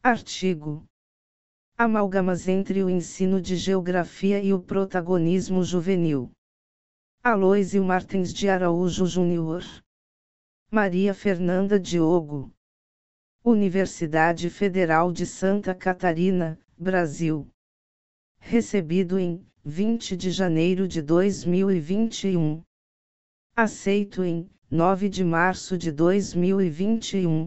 Artigo: Amálgamas entre o ensino de geografia e o protagonismo juvenil. Aloysio Martins de Araújo Júnior. Maria Fernanda Diogo. Universidade Federal de Santa Catarina, Brasil. Recebido em 20 de janeiro de 2021. Aceito em 9 de março de 2021.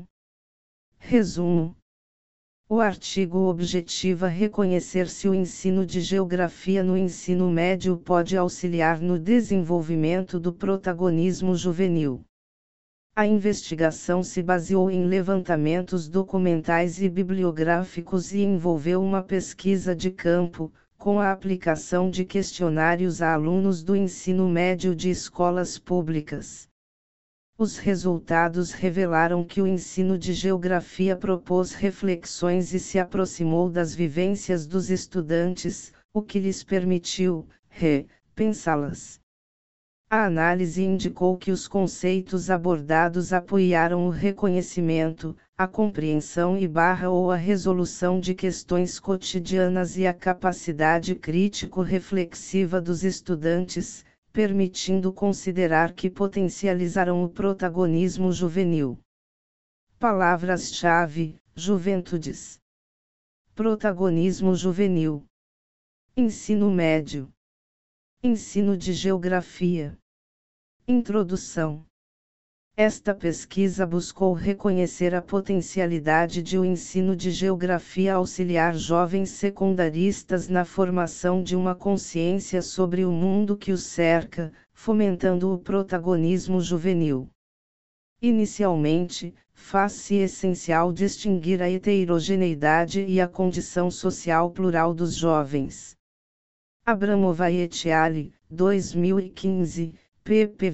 Resumo. O artigo objetiva reconhecer se o ensino de geografia no ensino médio pode auxiliar no desenvolvimento do protagonismo juvenil. A investigação se baseou em levantamentos documentais e bibliográficos e envolveu uma pesquisa de campo, com a aplicação de questionários a alunos do ensino médio de escolas públicas. Os resultados revelaram que o ensino de geografia propôs reflexões e se aproximou das vivências dos estudantes, o que lhes permitiu repensá-las. A análise indicou que os conceitos abordados apoiaram o reconhecimento, a compreensão ou a resolução de questões cotidianas e a capacidade crítico-reflexiva dos estudantes, permitindo considerar que potencializaram o protagonismo juvenil. Palavras-chave: juventudes, protagonismo juvenil, ensino médio, ensino de geografia. Introdução. Esta pesquisa buscou reconhecer a potencialidade de o ensino de geografia auxiliar jovens secundaristas na formação de uma consciência sobre o mundo que os cerca, fomentando o protagonismo juvenil. Inicialmente, faz-se essencial distinguir a heterogeneidade e a condição social plural dos jovens. Abramova et al., 2015, pp.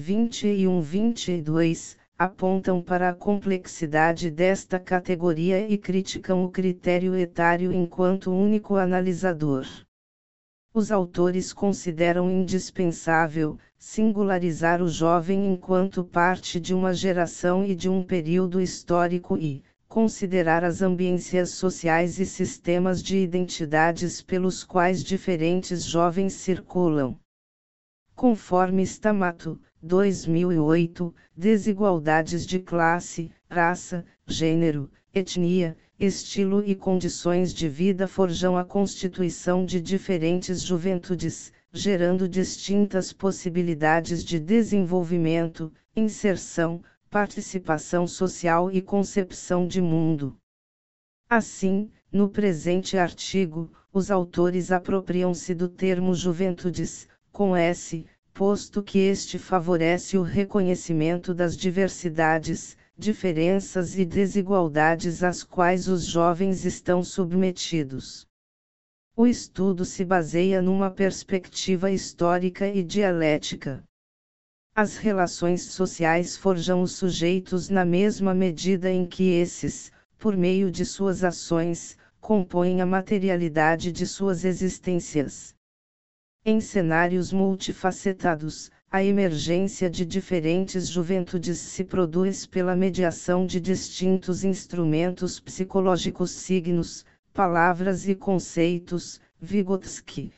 21-22, apontam para a complexidade desta categoria e criticam o critério etário enquanto único analisador. Os autores consideram indispensável singularizar o jovem enquanto parte de uma geração e de um período histórico e considerar as ambiências sociais e sistemas de identidades pelos quais diferentes jovens circulam. Conforme Stamato, 2008, desigualdades de classe, raça, gênero, etnia, estilo e condições de vida forjam a constituição de diferentes juventudes, gerando distintas possibilidades de desenvolvimento, inserção, participação social e concepção de mundo. Assim, no presente artigo, os autores apropriam-se do termo juventudes, com S, posto que este favorece o reconhecimento das diversidades, diferenças e desigualdades às quais os jovens estão submetidos. O estudo se baseia numa perspectiva histórica e dialética. As relações sociais forjam os sujeitos na mesma medida em que esses, por meio de suas ações, compõem a materialidade de suas existências. Em cenários multifacetados, a emergência de diferentes juventudes se produz pela mediação de distintos instrumentos psicológicos, signos, palavras e conceitos. Vygotsky,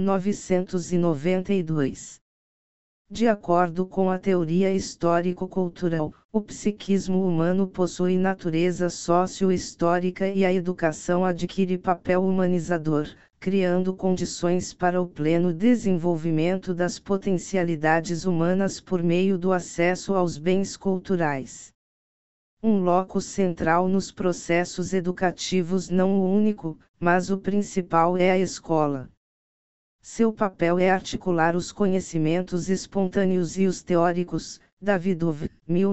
1992. De acordo com a teoria histórico-cultural, o psiquismo humano possui natureza sócio-histórica e a educação adquire papel humanizador, criando condições para o pleno desenvolvimento das potencialidades humanas por meio do acesso aos bens culturais. Um locus central nos processos educativos, não o único, mas o principal, é a escola. Seu papel é articular os conhecimentos espontâneos e os teóricos. Davidov,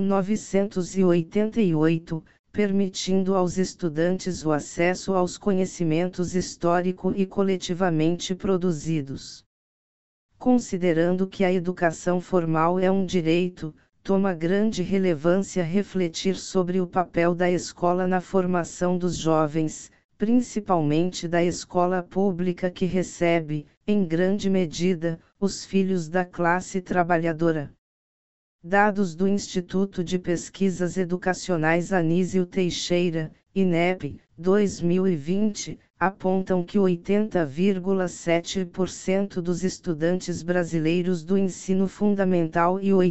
1988, permitindo aos estudantes o acesso aos conhecimentos histórico e coletivamente produzidos. Considerando que a educação formal é um direito, toma grande relevância refletir sobre o papel da escola na formação dos jovens, principalmente da escola pública que recebe, em grande medida, os filhos da classe trabalhadora. Dados do Instituto de Pesquisas Educacionais Anísio Teixeira, INEP, 2020, apontam que 80,7% dos estudantes brasileiros do ensino fundamental e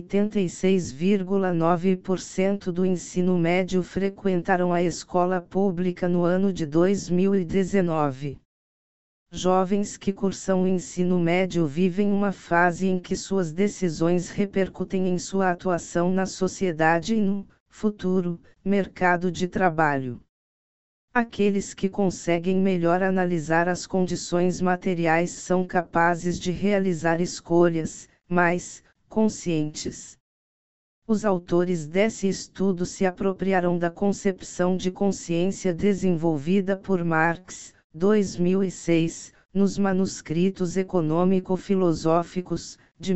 86,9% do ensino médio frequentaram a escola pública no ano de 2019. Jovens que cursam o ensino médio vivem uma fase em que suas decisões repercutem em sua atuação na sociedade e no futuro mercado de trabalho. Aqueles que conseguem melhor analisar as condições materiais são capazes de realizar escolhas mais conscientes. Os autores desse estudo se apropriaram da concepção de consciência desenvolvida por Marx, 2006, nos manuscritos econômico-filosóficos, de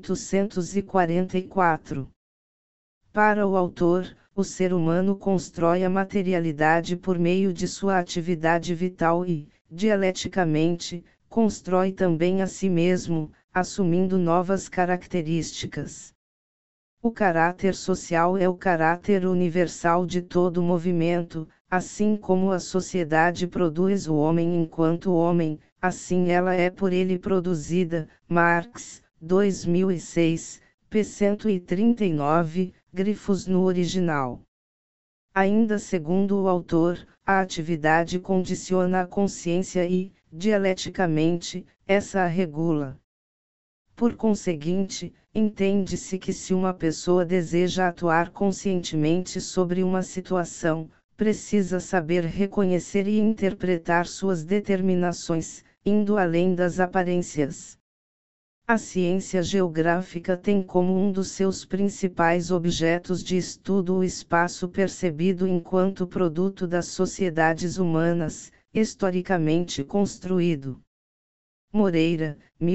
1844. Para o autor, o ser humano constrói a materialidade por meio de sua atividade vital e, dialeticamente, constrói também a si mesmo, assumindo novas características. O caráter social é o caráter universal de todo movimento, assim como a sociedade produz o homem enquanto homem, assim ela é por ele produzida. Marx, 2006, p. 139, grifos no original. Ainda segundo o autor, a atividade condiciona a consciência e, dialeticamente, essa a regula. Por conseguinte, entende-se que se uma pessoa deseja atuar conscientemente sobre uma situação, precisa saber reconhecer e interpretar suas determinações, indo além das aparências. A ciência geográfica tem como um dos seus principais objetos de estudo o espaço percebido enquanto produto das sociedades humanas, historicamente construído. Moreira,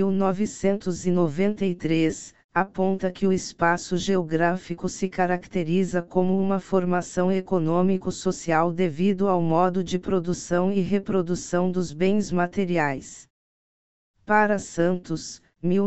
1993, aponta que o espaço geográfico se caracteriza como uma formação econômico-social devido ao modo de produção e reprodução dos bens materiais. Para Santos,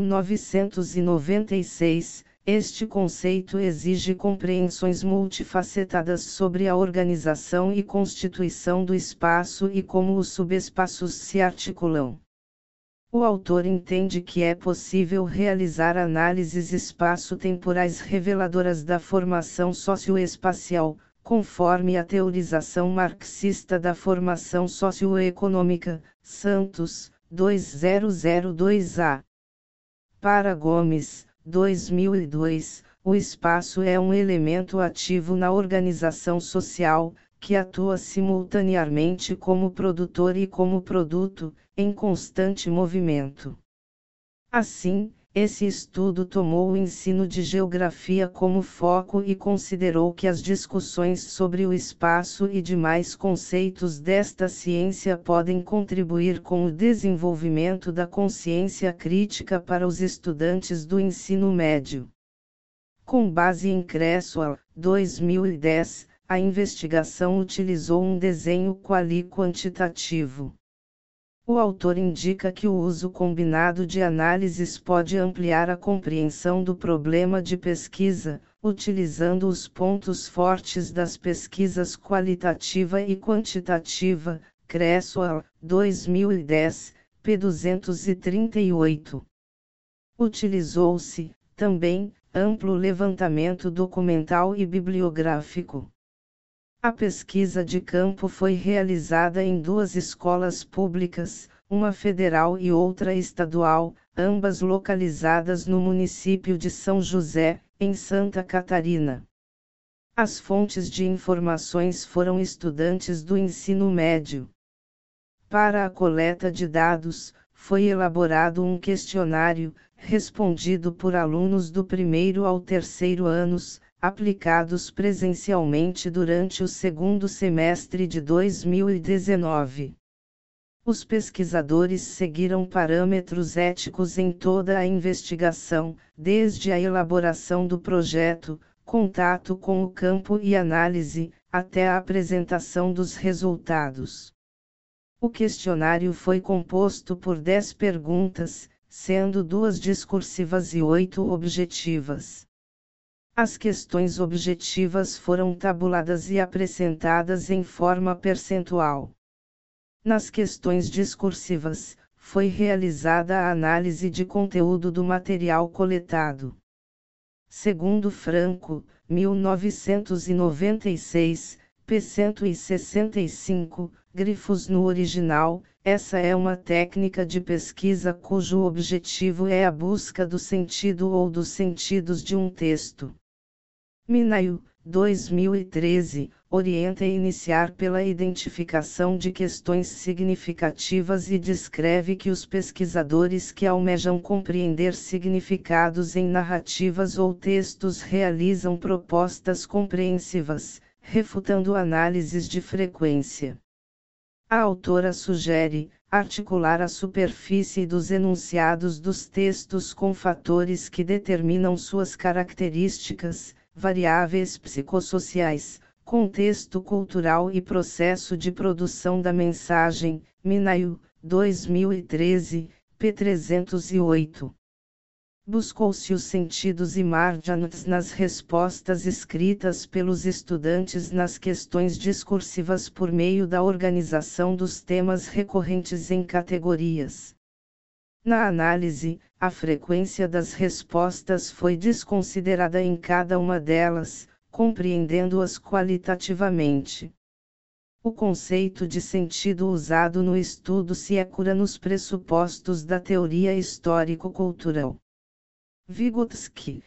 1996, este conceito exige compreensões multifacetadas sobre a organização e constituição do espaço e como os subespaços se articulam. O autor entende que é possível realizar análises espaço-temporais reveladoras da formação socioespacial, conforme a teorização marxista da formação socioeconômica, Santos, 2002a. Para Gomes, 2002, o espaço é um elemento ativo na organização social, que atua simultaneamente como produtor e como produto, em constante movimento. Assim, esse estudo tomou o ensino de geografia como foco e considerou que as discussões sobre o espaço e demais conceitos desta ciência podem contribuir com o desenvolvimento da consciência crítica para os estudantes do ensino médio. Com base em Creswell, 2010, a investigação utilizou um desenho quali-quantitativo. O autor indica que o uso combinado de análises pode ampliar a compreensão do problema de pesquisa, utilizando os pontos fortes das pesquisas qualitativa e quantitativa, Creswell, 2010, p. 238. Utilizou-se, também, amplo levantamento documental e bibliográfico. A pesquisa de campo foi realizada em duas escolas públicas, uma federal e outra estadual, ambas localizadas no município de São José, em Santa Catarina. As fontes de informações foram estudantes do ensino médio. Para a coleta de dados, foi elaborado um questionário, respondido por alunos do primeiro ao terceiro anos, aplicados presencialmente durante o segundo semestre de 2019. Os pesquisadores seguiram parâmetros éticos em toda a investigação, desde a elaboração do projeto, contato com o campo e análise, até a apresentação dos resultados. O questionário foi composto por 10 perguntas, sendo 2 discursivas e 8 objetivas. As questões objetivas foram tabuladas e apresentadas em forma percentual. Nas questões discursivas, foi realizada a análise de conteúdo do material coletado. Segundo Franco, 1996, p. 165, grifos no original, essa é uma técnica de pesquisa cujo objetivo é a busca do sentido ou dos sentidos de um texto. Minayo, 2013, orienta a iniciar pela identificação de questões significativas e descreve que os pesquisadores que almejam compreender significados em narrativas ou textos realizam propostas compreensivas, refutando análises de frequência. A autora sugere articular a superfície dos enunciados dos textos com fatores que determinam suas características, variáveis psicossociais, contexto cultural e processo de produção da mensagem. Minayo, 2013, p. 308. Buscou-se os sentidos e margins nas respostas escritas pelos estudantes nas questões discursivas por meio da organização dos temas recorrentes em categorias. Na análise, a frequência das respostas foi desconsiderada em cada uma delas, compreendendo-as qualitativamente. O conceito de sentido usado no estudo se ecura nos pressupostos da teoria histórico-cultural. Vygotsky,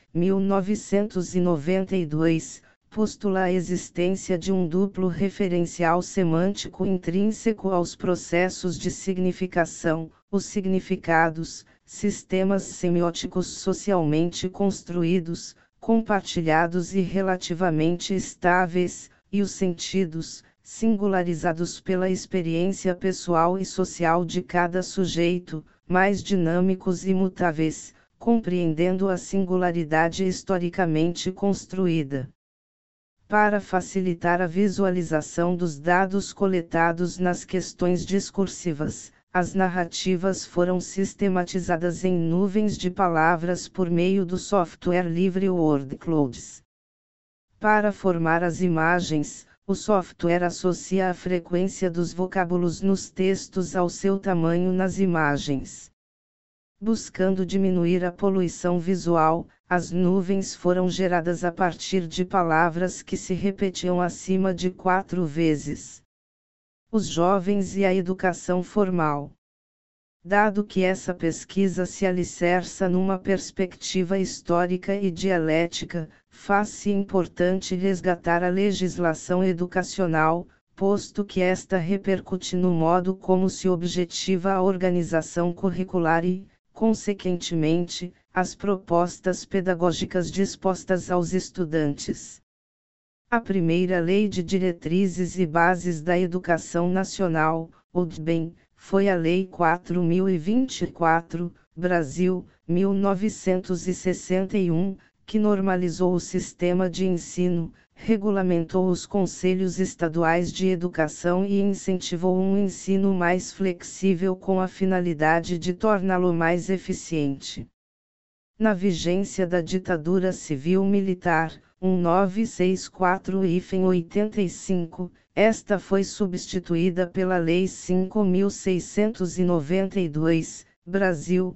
1992, postula a existência de um duplo referencial semântico intrínseco aos processos de significação, os significados, sistemas semióticos socialmente construídos, compartilhados e relativamente estáveis, e os sentidos, singularizados pela experiência pessoal e social de cada sujeito, mais dinâmicos e mutáveis, compreendendo a singularidade historicamente construída. Para facilitar a visualização dos dados coletados nas questões discursivas, as narrativas foram sistematizadas em nuvens de palavras por meio do software livre WordClouds. Para formar as imagens, o software associa a frequência dos vocábulos nos textos ao seu tamanho nas imagens. Buscando diminuir a poluição visual, as nuvens foram geradas a partir de palavras que se repetiam acima de 4 vezes. Os jovens e a educação formal. Dado que essa pesquisa se alicerça numa perspectiva histórica e dialética, faz-se importante resgatar a legislação educacional, posto que esta repercute no modo como se objetiva a organização curricular e, consequentemente, as propostas pedagógicas dispostas aos estudantes. A primeira Lei de Diretrizes e Bases da Educação Nacional, (ODBEM), foi a Lei 4024, Brasil, 1961, que normalizou o sistema de ensino, regulamentou os conselhos estaduais de educação e incentivou um ensino mais flexível com a finalidade de torná-lo mais eficiente. Na vigência da ditadura civil-militar, 1964-85, esta foi substituída pela Lei 5.692, Brasil,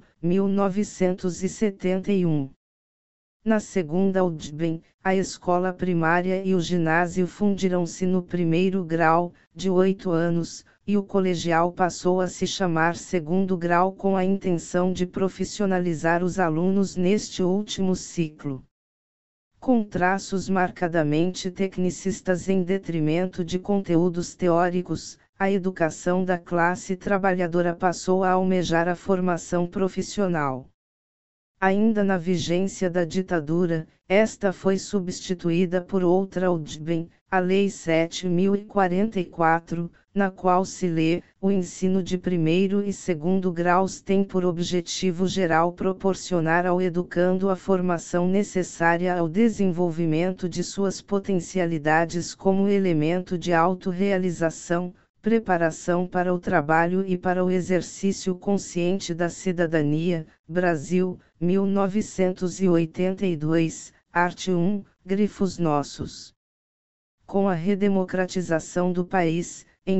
1971. Na segunda ODBEM, a escola primária e o ginásio fundiram-se no primeiro grau, de 8 anos, e o colegial passou a se chamar segundo grau com a intenção de profissionalizar os alunos neste último ciclo. Com traços marcadamente tecnicistas em detrimento de conteúdos teóricos, a educação da classe trabalhadora passou a almejar a formação profissional. Ainda na vigência da ditadura, esta foi substituída por outra ODBEM, a Lei 7.044, na qual se lê: o ensino de primeiro e segundo graus tem por objetivo geral proporcionar ao educando a formação necessária ao desenvolvimento de suas potencialidades como elemento de autorrealização, preparação para o trabalho e para o exercício consciente da cidadania. Brasil, 1982, Art. 1, Grifos Nossos. Com a redemocratização do país, em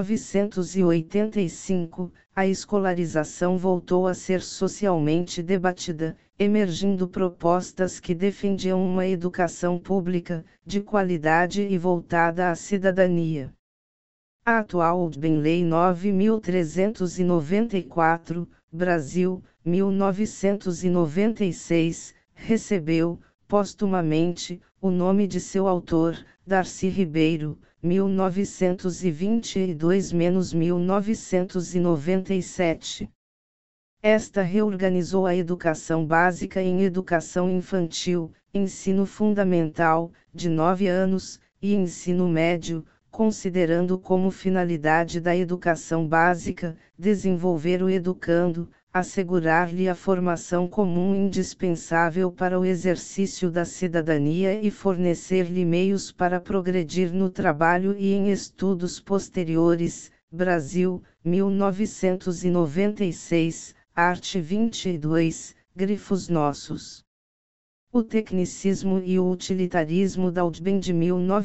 1985, a escolarização voltou a ser socialmente debatida, emergindo propostas que defendiam uma educação pública, de qualidade e voltada à cidadania. A atual UDBEM Lei 9.394, Brasil, 1996, recebeu, postumamente, o nome de seu autor, Darcy Ribeiro, 1922-1997. Esta reorganizou a educação básica em educação infantil, ensino fundamental, de 9 anos, e ensino médio, considerando como finalidade da educação básica, desenvolver o educando, assegurar-lhe a formação comum indispensável para o exercício da cidadania e fornecer-lhe meios para progredir no trabalho e em estudos posteriores. Brasil, 1996, Art. 22, Grifos Nossos. O tecnicismo e o utilitarismo da UDBEM de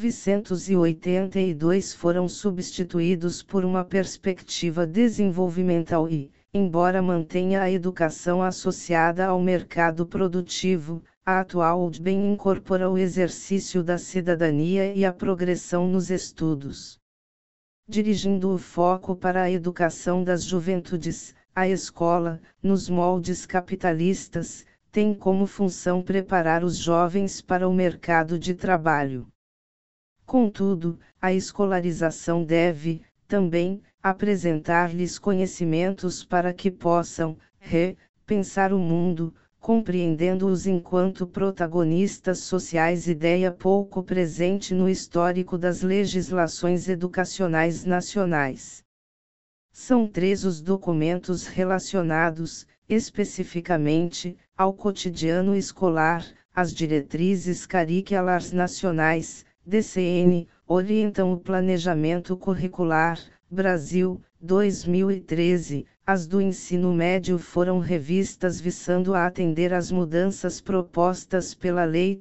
1982 foram substituídos por uma perspectiva desenvolvimental e, embora mantenha a educação associada ao mercado produtivo, a atual UDBEM incorpora o exercício da cidadania e a progressão nos estudos. Dirigindo o foco para a educação das juventudes, a escola, nos moldes capitalistas, tem como função preparar os jovens para o mercado de trabalho. Contudo, a escolarização deve, também, apresentar-lhes conhecimentos para que possam, pensar o mundo, compreendendo-os enquanto protagonistas sociais, ideia pouco presente no histórico das legislações educacionais nacionais. São 3 os documentos relacionados, especificamente, ao cotidiano escolar. As diretrizes curriculares nacionais, DCN, orientam o planejamento curricular. Brasil, 2013, as do ensino médio foram revistas visando a atender às mudanças propostas pela Lei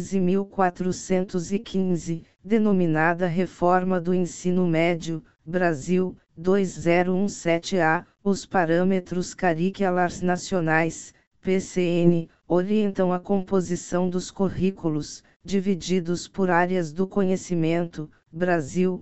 13.415, denominada Reforma do Ensino Médio, Brasil, 2017-A. Os parâmetros curriculares nacionais, PCN, orientam a composição dos currículos, divididos por áreas do conhecimento. Brasil,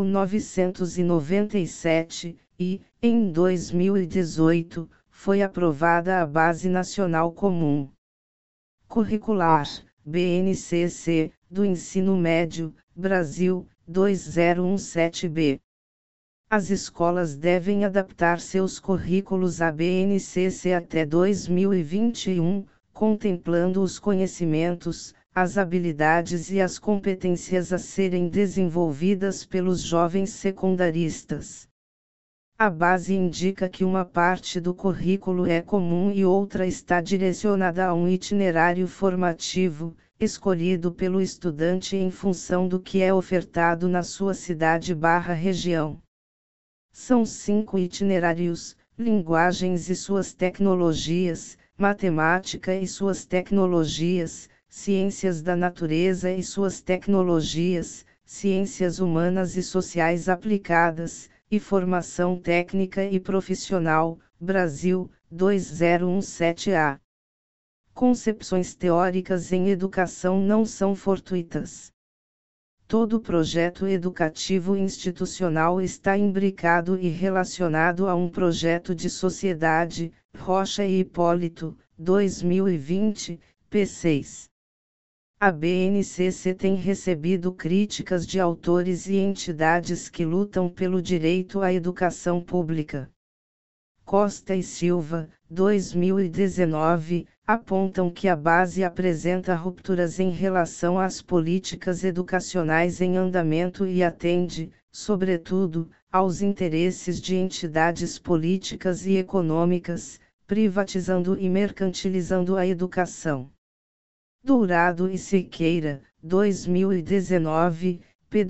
1997, e, em 2018, foi aprovada a Base Nacional Comum Curricular, BNCC, do Ensino Médio, Brasil, 2017-B. As escolas devem adaptar seus currículos à BNCC até 2021, contemplando os conhecimentos, as habilidades e as competências a serem desenvolvidas pelos jovens secundaristas. A base indica que uma parte do currículo é comum e outra está direcionada a um itinerário formativo, escolhido pelo estudante em função do que é ofertado na sua cidade/região. São 5 itinerários: linguagens e suas tecnologias, matemática e suas tecnologias, ciências da natureza e suas tecnologias, ciências humanas e sociais aplicadas, e formação técnica e profissional. Brasil, 2017-A. Concepções teóricas em educação não são fortuitas. Todo projeto educativo institucional está imbricado e relacionado a um projeto de sociedade. Rocha e Hipólito, 2020, p. 6. A BNCC tem recebido críticas de autores e entidades que lutam pelo direito à educação pública. Costa e Silva, 2019, apontam que a base apresenta rupturas em relação às políticas educacionais em andamento e atende, sobretudo, aos interesses de entidades políticas e econômicas, privatizando e mercantilizando a educação. Dourado e Siqueira, 2019, p.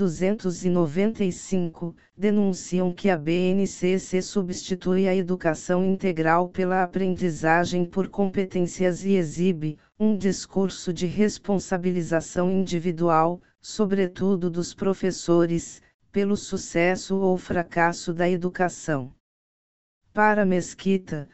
295, denunciam que a BNCC substitui a educação integral pela aprendizagem por competências e exibe um discurso de responsabilização individual, sobretudo dos professores, pelo sucesso ou fracasso da educação. Para Mesquita,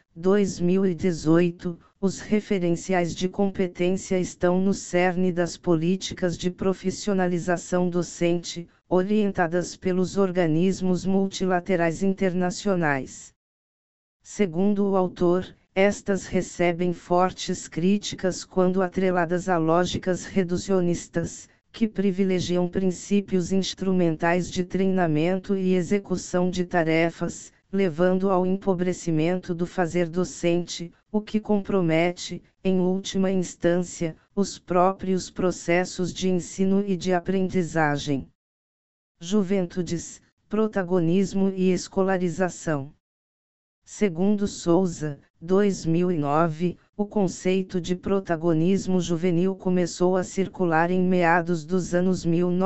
2018, os referenciais de competência estão no cerne das políticas de profissionalização docente, orientadas pelos organismos multilaterais internacionais. Segundo o autor, estas recebem fortes críticas quando atreladas a lógicas reducionistas, que privilegiam princípios instrumentais de treinamento e execução de tarefas, levando ao empobrecimento do fazer docente, o que compromete, em última instância, os próprios processos de ensino e de aprendizagem. Juventudes, protagonismo e escolarização. Segundo Souza, 2009, o conceito de protagonismo juvenil começou a circular em meados dos anos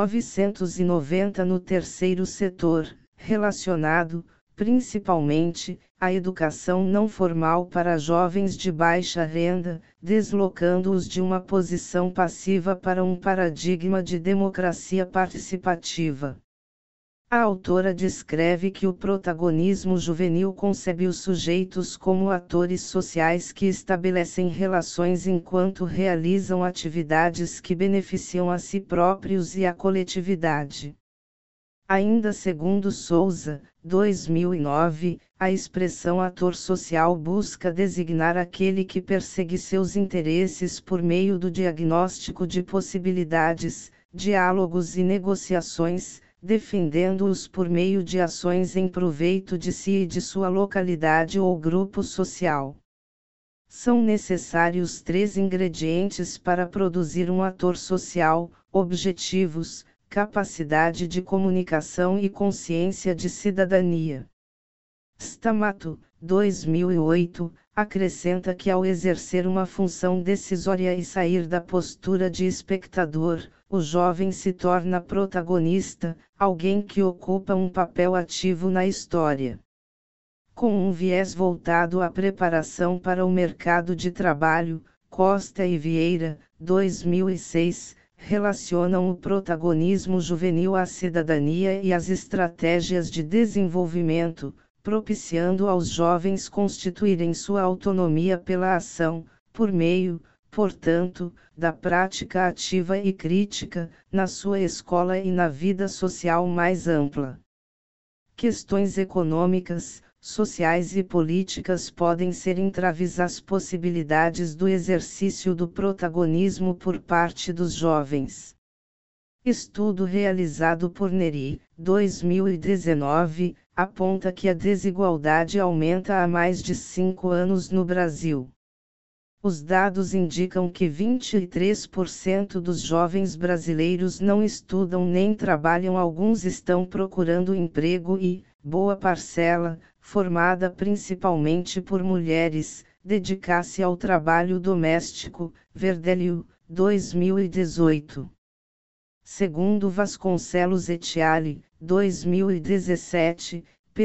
1990 no terceiro setor, relacionado, principalmente, à educação não formal para jovens de baixa renda, deslocando-os de uma posição passiva para um paradigma de democracia participativa. A autora descreve que o protagonismo juvenil concebe os sujeitos como atores sociais que estabelecem relações enquanto realizam atividades que beneficiam a si próprios e a coletividade. Ainda segundo Souza, 2009, a expressão ator social busca designar aquele que persegue seus interesses por meio do diagnóstico de possibilidades, diálogos e negociações, defendendo-os por meio de ações em proveito de si e de sua localidade ou grupo social. São necessários 3 ingredientes para produzir um ator social: objetivos, capacidade de comunicação e consciência de cidadania. Stamato, 2008, acrescenta que ao exercer uma função decisória e sair da postura de espectador, o jovem se torna protagonista, alguém que ocupa um papel ativo na história. Com um viés voltado à preparação para o mercado de trabalho, Costa e Vieira, 2006, relacionam o protagonismo juvenil à cidadania e às estratégias de desenvolvimento, propiciando aos jovens constituírem sua autonomia pela ação, por meio, portanto, da prática ativa e crítica, na sua escola e na vida social mais ampla. Questões econômicas, sociais e políticas podem ser entraves às possibilidades do exercício do protagonismo por parte dos jovens. Estudo realizado por Neri, 2019, aponta que a desigualdade aumenta há mais de 5 anos no Brasil. Os dados indicam que 23% dos jovens brasileiros não estudam nem trabalham, alguns estão procurando emprego e, boa parcela, formada principalmente por mulheres, dedica-se ao trabalho doméstico. Verdelho, 2018. Segundo Vasconcelos Etiale, 2017, p.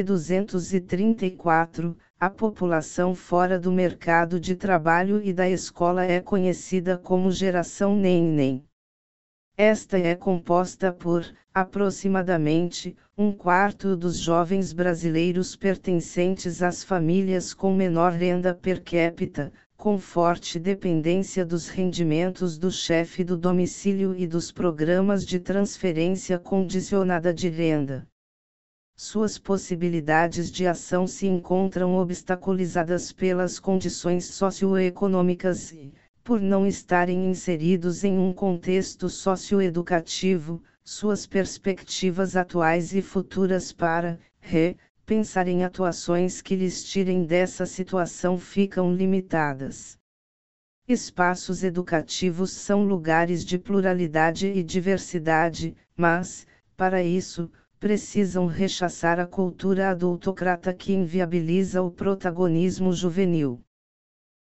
234, a população fora do mercado de trabalho e da escola é conhecida como geração Neném. Esta é composta por, aproximadamente, 1/4 dos jovens brasileiros pertencentes às famílias com menor renda per capita, com forte dependência dos rendimentos do chefe do domicílio e dos programas de transferência condicionada de renda. Suas possibilidades de ação se encontram obstaculizadas pelas condições socioeconômicas e, por não estarem inseridos em um contexto socioeducativo, suas perspectivas atuais e futuras para pensar em atuações que lhes tirem dessa situação ficam limitadas. Espaços educativos são lugares de pluralidade e diversidade, mas, para isso, precisam rechaçar a cultura adultocrata que inviabiliza o protagonismo juvenil.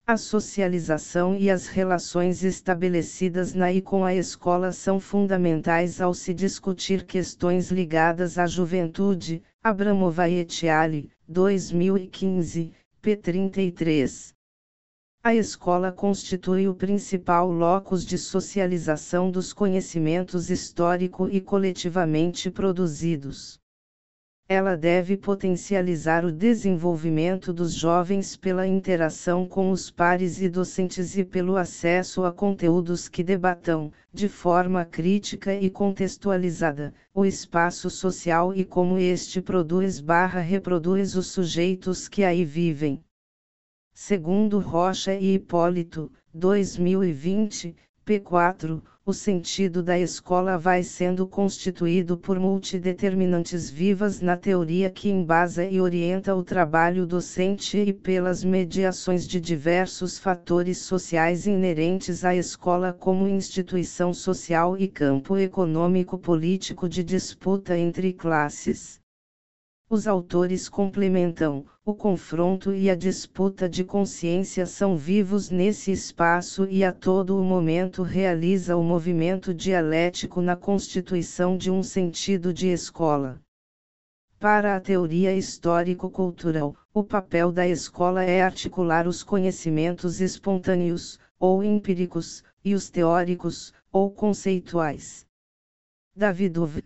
A socialização e as relações estabelecidas na e com a escola são fundamentais ao se discutir questões ligadas à juventude. Abramova et al., 2015, p. 33. A escola constitui o principal locus de socialização dos conhecimentos histórico e coletivamente produzidos. Ela deve potencializar o desenvolvimento dos jovens pela interação com os pares e docentes e pelo acesso a conteúdos que debatam, de forma crítica e contextualizada, o espaço social e como este produz/reproduz os sujeitos que aí vivem. Segundo Rocha e Hipólito, 2020, p. 4, o sentido da escola vai sendo constituído por multideterminantes vivas na teoria que embasa e orienta o trabalho docente e pelas mediações de diversos fatores sociais inerentes à escola como instituição social e campo econômico-político de disputa entre classes. Os autores complementam: o confronto e a disputa de consciência são vivos nesse espaço e a todo o momento realiza o movimento dialético na constituição de um sentido de escola. Para a teoria histórico-cultural, o papel da escola é articular os conhecimentos espontâneos, ou empíricos, e os teóricos, ou conceituais. Davidov,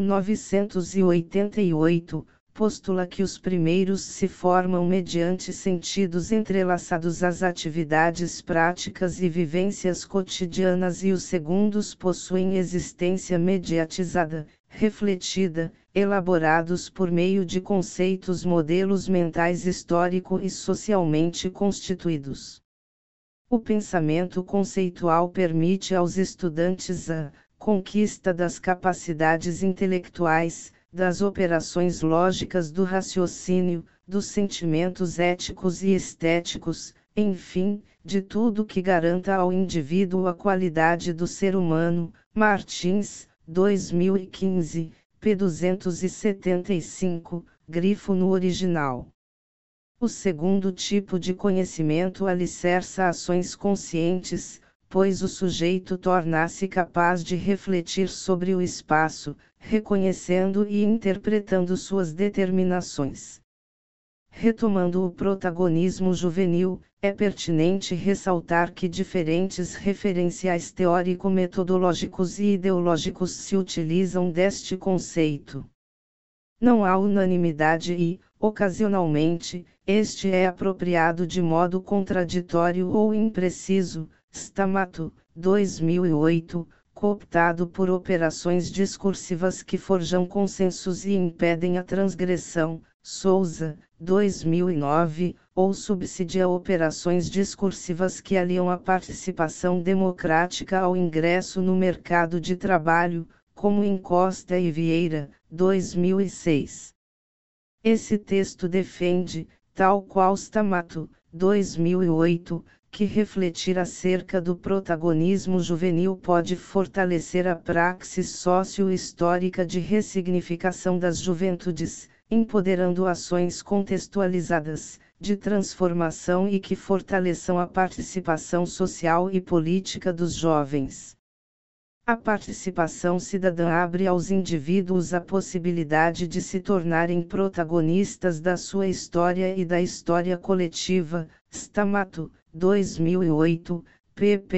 1988, postula que os primeiros se formam mediante sentidos entrelaçados às atividades práticas e vivências cotidianas e os segundos possuem existência mediatizada, refletida, elaborados por meio de conceitos modelos mentais histórico e socialmente constituídos. O pensamento conceitual permite aos estudantes a conquista das capacidades intelectuais, das operações lógicas do raciocínio, dos sentimentos éticos e estéticos, enfim, de tudo que garanta ao indivíduo a qualidade do ser humano. Martins, 2015, p. 275, grifo no original. O segundo tipo de conhecimento alicerça ações conscientes, pois o sujeito torna-se capaz de refletir sobre o espaço, reconhecendo e interpretando suas determinações. Retomando o protagonismo juvenil, é pertinente ressaltar que diferentes referenciais teórico-metodológicos e ideológicos se utilizam deste conceito. Não há unanimidade e, ocasionalmente, este é apropriado de modo contraditório ou impreciso. Stamato, 2008, cooptado por operações discursivas que forjam consensos e impedem a transgressão. Souza, 2009, ou subsidia operações discursivas que aliam a participação democrática ao ingresso no mercado de trabalho, como em Costa e Vieira, 2006. Esse texto defende, tal qual Stamato, 2008, que refletir acerca do protagonismo juvenil pode fortalecer a praxis socio-histórica de ressignificação das juventudes, empoderando ações contextualizadas, de transformação e que fortaleçam a participação social e política dos jovens. A participação cidadã abre aos indivíduos a possibilidade de se tornarem protagonistas da sua história e da história coletiva. Stamato, 2008, pp.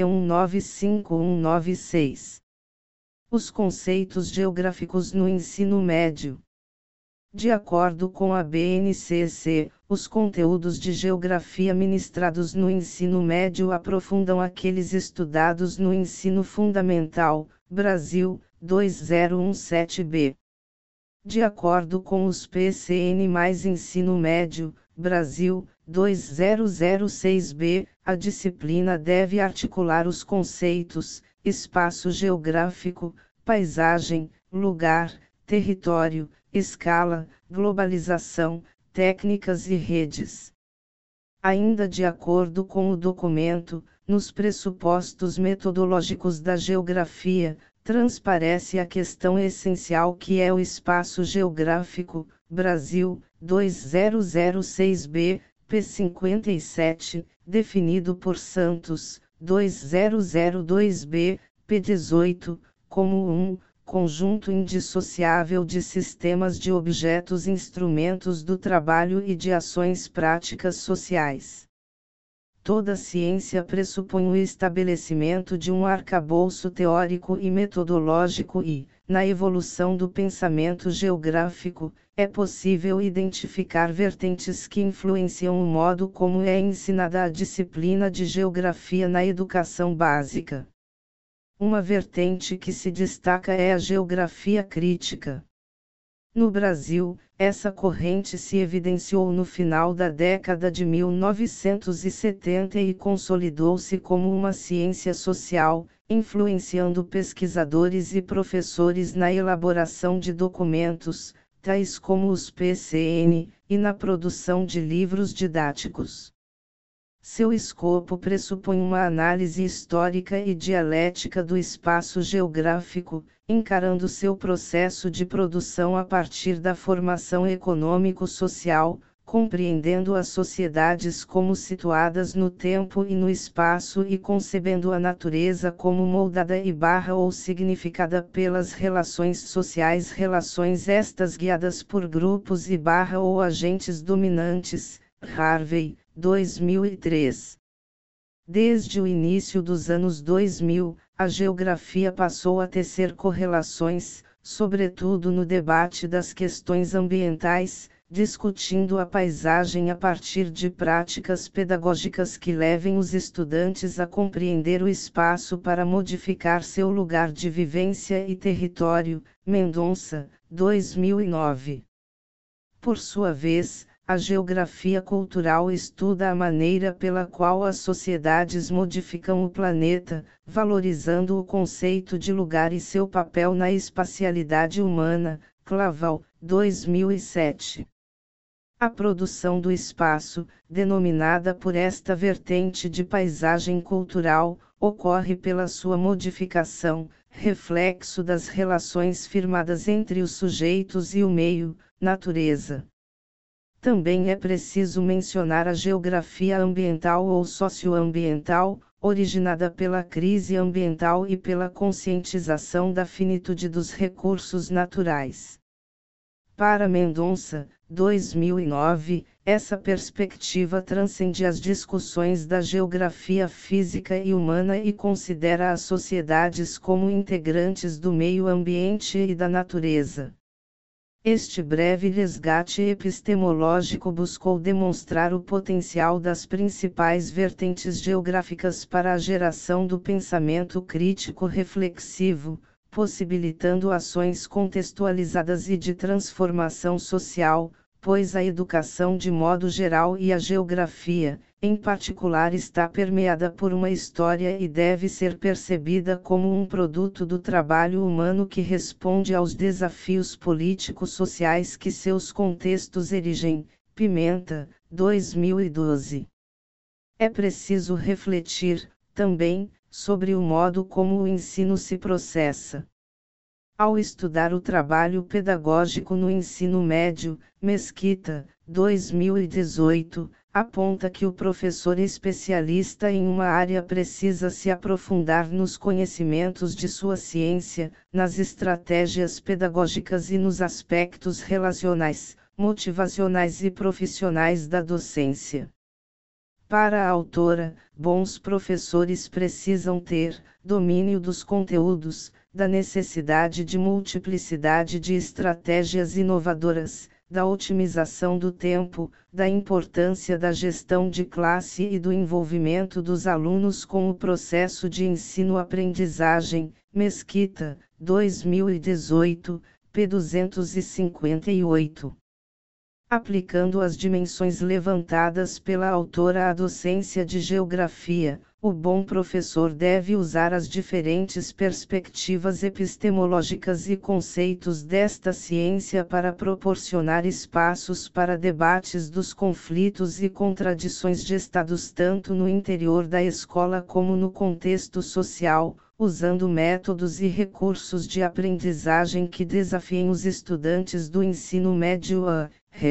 195196. Os conceitos geográficos no ensino médio. De acordo com a BNCC, os conteúdos de geografia ministrados no ensino médio aprofundam aqueles estudados no ensino fundamental, Brasil, 2017b. De acordo com os PCN mais Ensino Médio, Brasil, 2006b, a disciplina deve articular os conceitos, espaço geográfico, paisagem, lugar, território, escala, globalização, técnicas e redes. Ainda de acordo com o documento, nos pressupostos metodológicos da geografia, transparece a questão essencial que é o espaço geográfico. Brasil, 2006b, P57, definido por Santos, 2002b, P18, como um conjunto indissociável de sistemas de objetos instrumentos do trabalho e de ações práticas sociais. Toda ciência pressupõe o estabelecimento de um arcabouço teórico e metodológico e, na evolução do pensamento geográfico, é possível identificar vertentes que influenciam o modo como é ensinada a disciplina de geografia na educação básica. Uma vertente que se destaca é a geografia crítica. No Brasil, essa corrente se evidenciou no final da década de 1970 e consolidou-se como uma ciência social, influenciando pesquisadores e professores na elaboração de documentos, tais como os PCN, e na produção de livros didáticos. Seu escopo pressupõe uma análise histórica e dialética do espaço geográfico, encarando seu processo de produção a partir da formação econômico-social, compreendendo as sociedades como situadas no tempo e no espaço e concebendo a natureza como moldada ou significada pelas relações sociais, relações estas guiadas por grupos ou agentes dominantes. Harvey, 2003. Desde o início dos anos 2000, a geografia passou a tecer correlações, sobretudo no debate das questões ambientais, discutindo a paisagem a partir de práticas pedagógicas que levem os estudantes a compreender o espaço para modificar seu lugar de vivência e território. Mendonça, 2009. Por sua vez, a geografia cultural estuda a maneira pela qual as sociedades modificam o planeta, valorizando o conceito de lugar e seu papel na espacialidade humana. Claval, 2007. A produção do espaço, denominada por esta vertente de paisagem cultural, ocorre pela sua modificação, reflexo das relações firmadas entre os sujeitos e o meio, natureza. Também é preciso mencionar a geografia ambiental ou socioambiental, originada pela crise ambiental e pela conscientização da finitude dos recursos naturais. Para Mendonça, 2009, essa perspectiva transcende as discussões da geografia física e humana e considera as sociedades como integrantes do meio ambiente e da natureza. Este breve resgate epistemológico buscou demonstrar o potencial das principais vertentes geográficas para a geração do pensamento crítico reflexivo, possibilitando ações contextualizadas e de transformação social, pois a educação de modo geral e a geografia, em particular, está permeada por uma história e deve ser percebida como um produto do trabalho humano que responde aos desafios político-sociais que seus contextos erigem. Pimenta, 2012. É preciso refletir, também, sobre o modo como o ensino se processa. Ao estudar o trabalho pedagógico no ensino médio, Mesquita, 2018, aponta que o professor especialista em uma área precisa se aprofundar nos conhecimentos de sua ciência, nas estratégias pedagógicas e nos aspectos relacionais, motivacionais e profissionais da docência. Para a autora, bons professores precisam ter domínio dos conteúdos, da necessidade de multiplicidade de estratégias inovadoras, da otimização do tempo, da importância da gestão de classe e do envolvimento dos alunos com o processo de ensino-aprendizagem. Mesquita, 2018, p. 258. Aplicando as dimensões levantadas pela autora à docência de geografia, o bom professor deve usar as diferentes perspectivas epistemológicas e conceitos desta ciência para proporcionar espaços para debates dos conflitos e contradições gestados tanto no interior da escola como no contexto social, usando métodos e recursos de aprendizagem que desafiem os estudantes do ensino médio a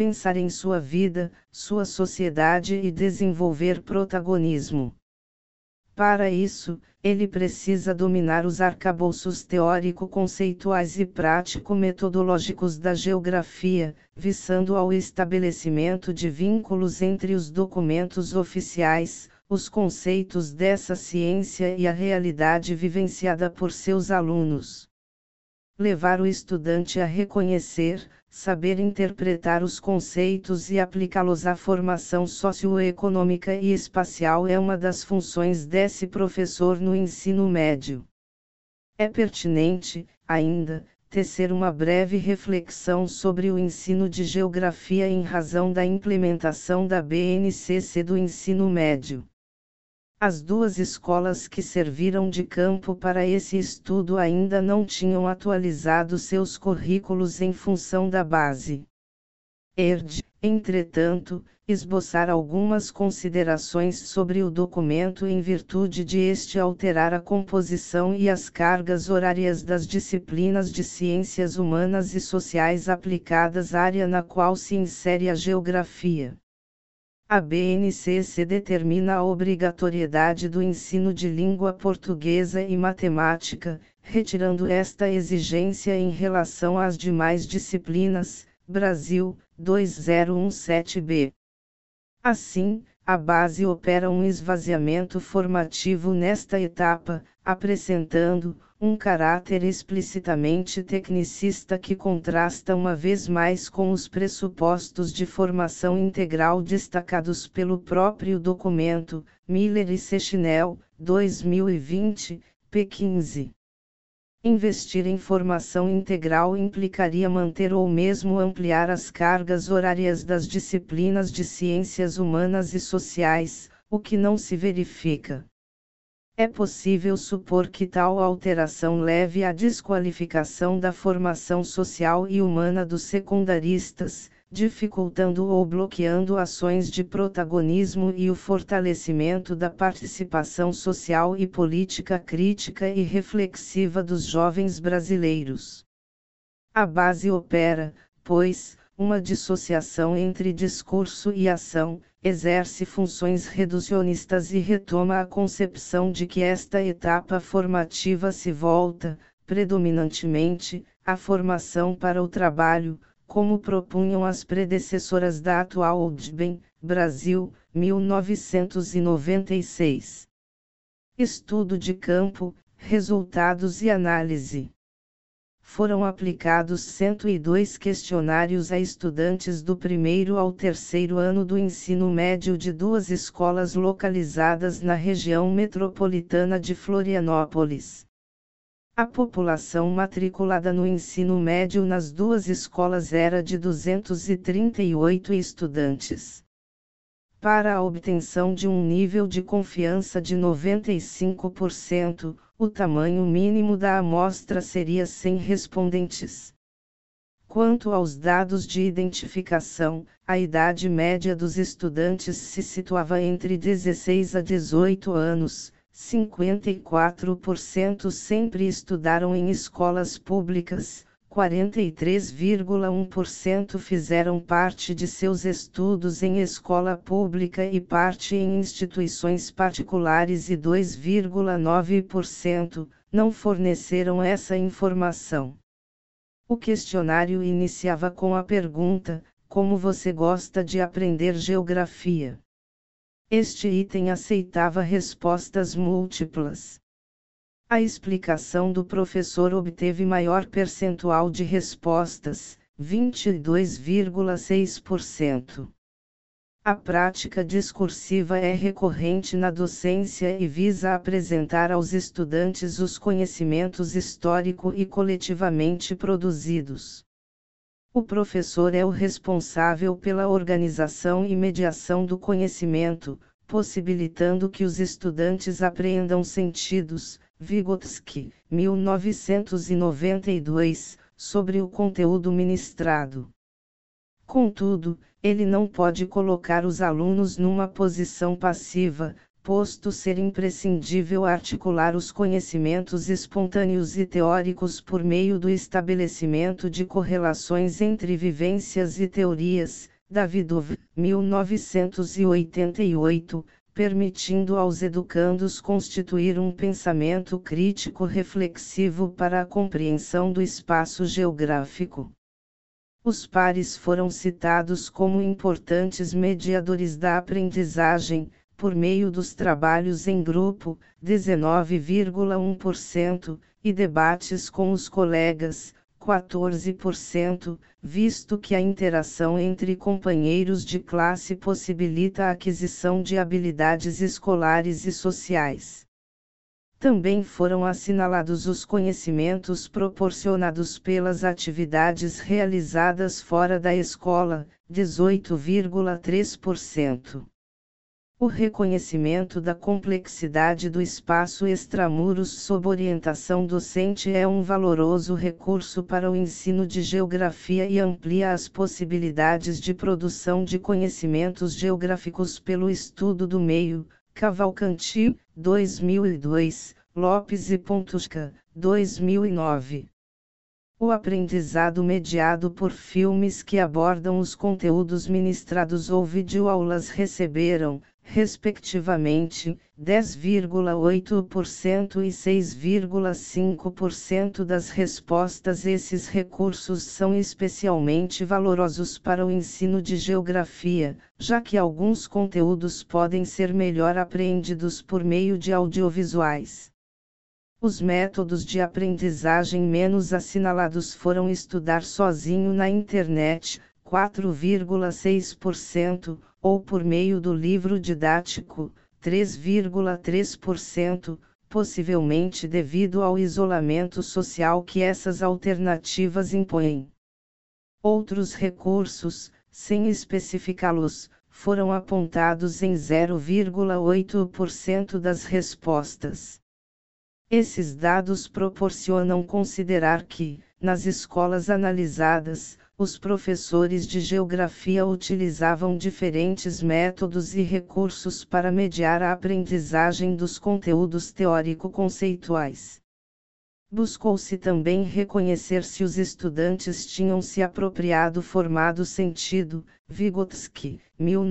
pensar em sua vida, sua sociedade e desenvolver protagonismo. Para isso, ele precisa dominar os arcabouços teórico-conceituais e prático-metodológicos da geografia, visando ao estabelecimento de vínculos entre os documentos oficiais, os conceitos dessa ciência e a realidade vivenciada por seus alunos. Levar o estudante a reconhecer, saber interpretar os conceitos e aplicá-los à formação socioeconômica e espacial é uma das funções desse professor no ensino médio. É pertinente, ainda, tecer uma breve reflexão sobre o ensino de geografia em razão da implementação da BNCC do ensino médio. As duas escolas que serviram de campo para esse estudo ainda não tinham atualizado seus currículos em função da base. ERD, entretanto, esboçar algumas considerações sobre o documento em virtude de este alterar a composição e as cargas horárias das disciplinas de ciências humanas e sociais aplicadas à área na qual se insere a geografia. A BNCC determina a obrigatoriedade do ensino de língua portuguesa e matemática, retirando esta exigência em relação às demais disciplinas, Brasil, 2017b. Assim, a base opera um esvaziamento formativo nesta etapa, apresentando um caráter explicitamente tecnicista que contrasta uma vez mais com os pressupostos de formação integral destacados pelo próprio documento, Miller e Sechinel, 2020, p. 15. Investir em formação integral implicaria manter ou mesmo ampliar as cargas horárias das disciplinas de ciências humanas e sociais, o que não se verifica. É possível supor que tal alteração leve à desqualificação da formação social e humana dos secundaristas, dificultando ou bloqueando ações de protagonismo e o fortalecimento da participação social e política crítica e reflexiva dos jovens brasileiros. A base opera, pois, uma dissociação entre discurso e ação, exerce funções reducionistas e retoma a concepção de que esta etapa formativa se volta, predominantemente, à formação para o trabalho, como propunham as predecessoras da atual ODBEM, Brasil, 1996. Estudo de campo, resultados e análise. Foram aplicados 102 questionários a estudantes do primeiro ao terceiro ano do ensino médio de duas escolas localizadas na região metropolitana de Florianópolis. A população matriculada no ensino médio nas duas escolas era de 238 estudantes. Para a obtenção de um nível de confiança de 95%, o tamanho mínimo da amostra seria 100 respondentes. Quanto aos dados de identificação, a idade média dos estudantes se situava entre 16 a 18 anos, 54% sempre estudaram em escolas públicas, 43,1% fizeram parte de seus estudos em escola pública e parte em instituições particulares e 2,9% não forneceram essa informação. O questionário iniciava com a pergunta: como você gosta de aprender geografia? Este item aceitava respostas múltiplas. A explicação do professor obteve maior percentual de respostas, 22,6%. A prática discursiva é recorrente na docência e visa apresentar aos estudantes os conhecimentos histórico e coletivamente produzidos. O professor é o responsável pela organização e mediação do conhecimento, possibilitando que os estudantes apreendam sentidos, Vygotsky, 1992, sobre o conteúdo ministrado. Contudo, ele não pode colocar os alunos numa posição passiva, posto ser imprescindível articular os conhecimentos espontâneos e teóricos por meio do estabelecimento de correlações entre vivências e teorias, Davidov, 1988, permitindo aos educandos constituir um pensamento crítico reflexivo para a compreensão do espaço geográfico. Os pares foram citados como importantes mediadores da aprendizagem, por meio dos trabalhos em grupo, 19,1%, e debates com os colegas, 14%, visto que a interação entre companheiros de classe possibilita a aquisição de habilidades escolares e sociais. Também foram assinalados os conhecimentos proporcionados pelas atividades realizadas fora da escola, 18,3%. O reconhecimento da complexidade do espaço extramuros sob orientação docente é um valoroso recurso para o ensino de geografia e amplia as possibilidades de produção de conhecimentos geográficos pelo estudo do meio, Cavalcanti, 2002, Lopes e Pontusca, 2009. O aprendizado mediado por filmes que abordam os conteúdos ministrados ou videoaulas receberam, respectivamente, 10,8% e 6,5% das respostas. Esses recursos são especialmente valorosos para o ensino de geografia, já que alguns conteúdos podem ser melhor apreendidos por meio de audiovisuais. Os métodos de aprendizagem menos assinalados foram estudar sozinho na internet, 4,6%, ou por meio do livro didático, 3,3%, possivelmente devido ao isolamento social que essas alternativas impõem. Outros recursos, sem especificá-los, foram apontados em 0,8% das respostas. Esses dados proporcionam considerar que, nas escolas analisadas, os professores de geografia utilizavam diferentes métodos e recursos para mediar a aprendizagem dos conteúdos teórico-conceituais. Buscou-se também reconhecer se os estudantes tinham se apropriado formado sentido, Vygotsky,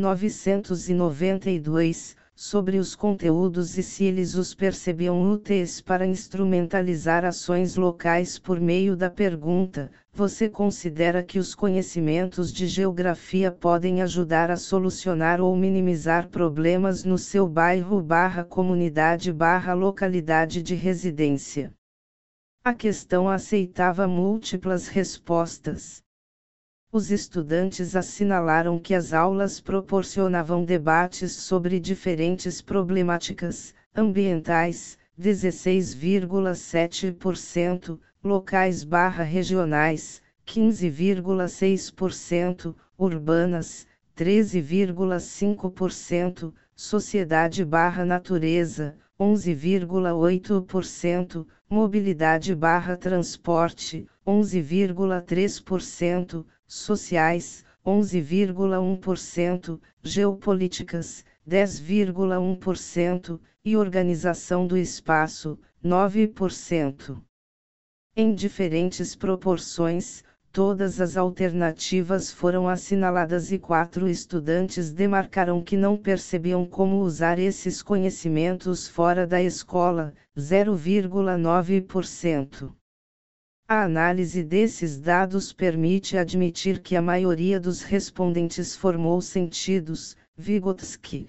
1992, sobre os conteúdos e se eles os percebiam úteis para instrumentalizar ações locais por meio da pergunta: você considera que os conhecimentos de geografia podem ajudar a solucionar ou minimizar problemas no seu bairro/comunidade/localidade de residência? A questão aceitava múltiplas respostas. Os estudantes assinalaram que as aulas proporcionavam debates sobre diferentes problemáticas ambientais, 16,7%, locais/regionais, 15,6%, urbanas, 13,5%, sociedade/natureza, 11,8%, mobilidade/transporte, 11,3%, sociais, 11,1%, geopolíticas, 10,1%, e organização do espaço, 9%. Em diferentes proporções, todas as alternativas foram assinaladas e 4 estudantes demarcaram que não percebiam como usar esses conhecimentos fora da escola, 0,9%. A análise desses dados permite admitir que a maioria dos respondentes formou sentidos, Vygotsky,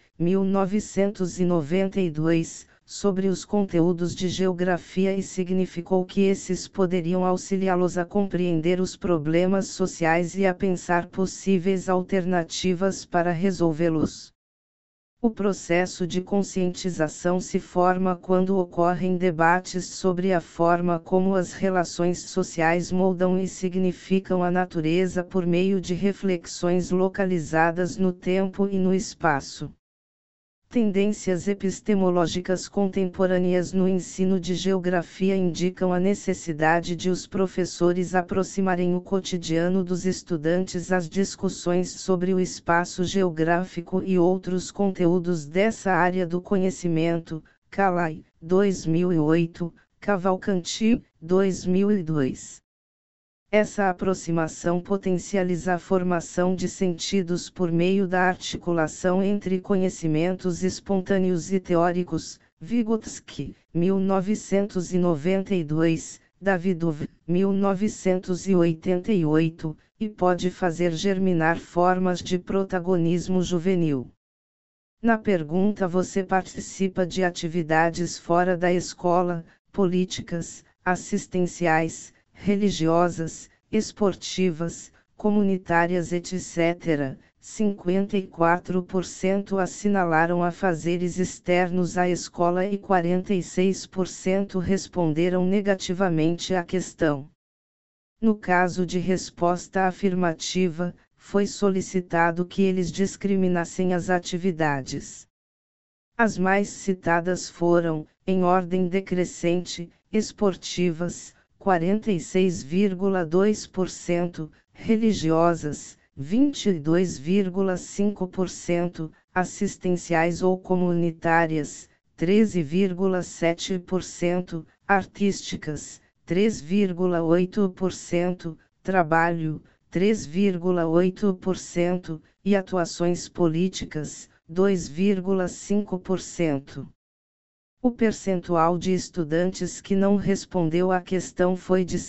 1992, sobre os conteúdos de geografia e significou que esses poderiam auxiliá-los a compreender os problemas sociais e a pensar possíveis alternativas para resolvê-los. O processo de conscientização se forma quando ocorrem debates sobre a forma como as relações sociais moldam e significam a natureza por meio de reflexões localizadas no tempo e no espaço. Tendências epistemológicas contemporâneas no ensino de geografia indicam a necessidade de os professores aproximarem o cotidiano dos estudantes às discussões sobre o espaço geográfico e outros conteúdos dessa área do conhecimento. Calai, 2008, Cavalcanti, 2002. Essa aproximação potencializa a formação de sentidos por meio da articulação entre conhecimentos espontâneos e teóricos. Vygotsky, 1992, Davidov, 1988, e pode fazer germinar formas de protagonismo juvenil. Na pergunta: você participa de atividades fora da escola, políticas, assistenciais, religiosas, esportivas, comunitárias, etc., 54% assinalaram afazeres externos à escola e 46% responderam negativamente à questão. No caso de resposta afirmativa, foi solicitado que eles discriminassem as atividades. As mais citadas foram, em ordem decrescente, esportivas, 46,2%, religiosas, 22,5%, assistenciais ou comunitárias, 13,7%, artísticas, 3,8%, trabalho, 3,8%, e atuações políticas, 2,5%. O percentual de estudantes que não respondeu à questão foi de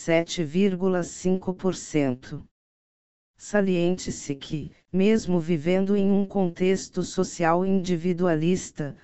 7,5%. Saliente-se que, mesmo vivendo em um contexto social individualista,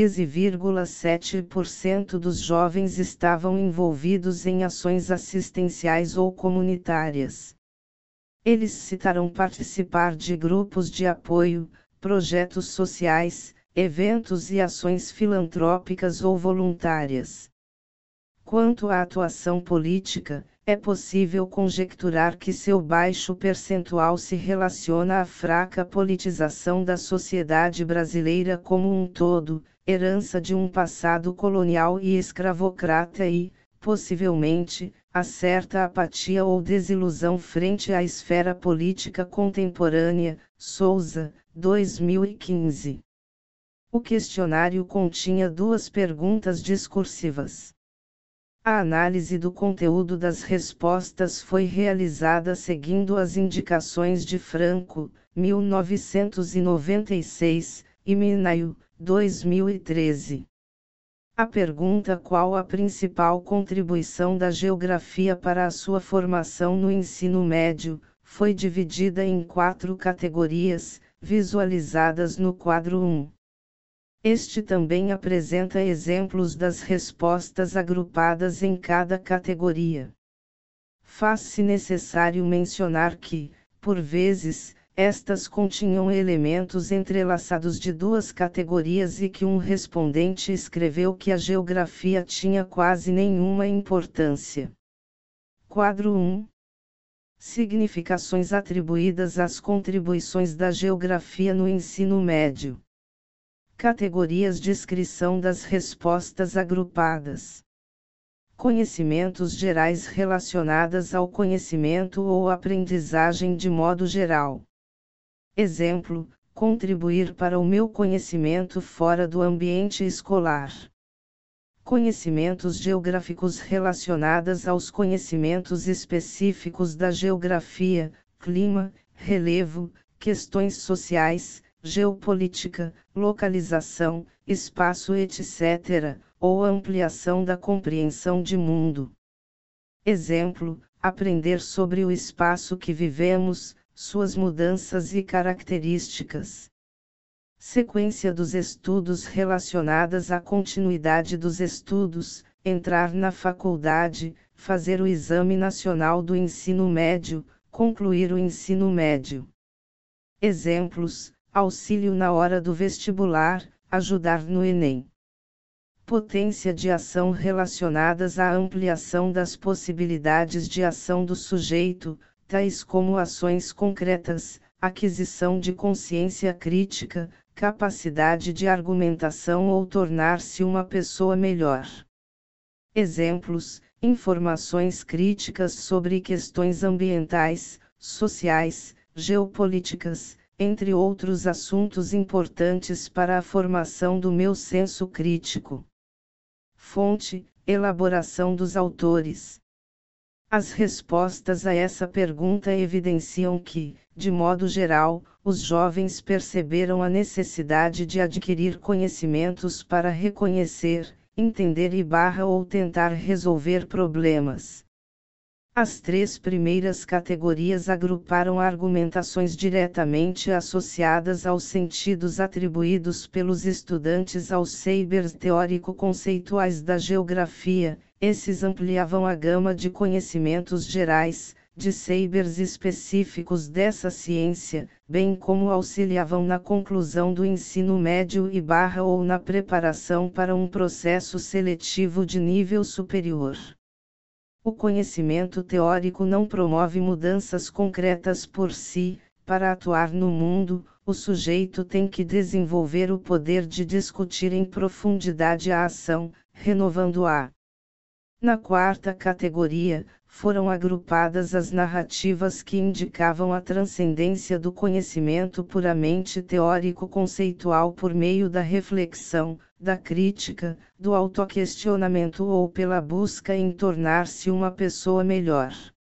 13,7% dos jovens estavam envolvidos em ações assistenciais ou comunitárias. Eles citaram participar de grupos de apoio, projetos sociais, eventos e ações filantrópicas ou voluntárias. Quanto à atuação política, é possível conjecturar que seu baixo percentual se relaciona à fraca politização da sociedade brasileira como um todo, herança de um passado colonial e escravocrata e, possivelmente, a certa apatia ou desilusão frente à esfera política contemporânea. Souza, 2015. O questionário continha duas perguntas discursivas. A análise do conteúdo das respostas foi realizada seguindo as indicações de Franco, 1996, e Minayo, 2013. A pergunta: qual a principal contribuição da geografia para a sua formação no ensino médio, foi dividida em 4 categorias, visualizadas no quadro 1. Este também apresenta exemplos das respostas agrupadas em cada categoria. Faz-se necessário mencionar que, por vezes, estas continham elementos entrelaçados de 2 categorias e que um respondente escreveu que a geografia tinha quase nenhuma importância. Quadro 1. Significações atribuídas às contribuições da geografia no ensino médio. Categorias: descrição das respostas agrupadas. Conhecimentos gerais relacionadas ao conhecimento ou aprendizagem de modo geral. Exemplo: contribuir para o meu conhecimento fora do ambiente escolar. Conhecimentos geográficos relacionados aos conhecimentos específicos da geografia, clima, relevo, questões sociais, geopolítica, localização, espaço, etc., ou ampliação da compreensão de mundo. Exemplo: aprender sobre o espaço que vivemos, suas mudanças e características. Sequência dos estudos relacionadas à continuidade dos estudos, entrar na faculdade, fazer o Exame Nacional do Ensino Médio, concluir o ensino médio. Exemplos: auxílio na hora do vestibular, ajudar no Enem. Potência de ação relacionadas à ampliação das possibilidades de ação do sujeito, tais como ações concretas, aquisição de consciência crítica, capacidade de argumentação ou tornar-se uma pessoa melhor. Exemplos: informações críticas sobre questões ambientais, sociais, geopolíticas, entre outros assuntos importantes para a formação do meu senso crítico. Fonte: elaboração dos autores. As respostas a essa pergunta evidenciam que, de modo geral, os jovens perceberam a necessidade de adquirir conhecimentos para reconhecer, entender ou tentar resolver problemas. As três primeiras categorias agruparam argumentações diretamente associadas aos sentidos atribuídos pelos estudantes aos sabers teórico-conceituais da geografia. Esses ampliavam a gama de conhecimentos gerais, de sabers específicos dessa ciência, bem como auxiliavam na conclusão do ensino médio ou na preparação para um processo seletivo de nível superior. O conhecimento teórico não promove mudanças concretas por si. Para atuar no mundo, o sujeito tem que desenvolver o poder de discutir em profundidade a ação, renovando-a. Na quarta categoria, foram agrupadas as narrativas que indicavam a transcendência do conhecimento puramente teórico-conceitual por meio da reflexão, da crítica, do autoquestionamento ou pela busca em tornar-se uma pessoa melhor.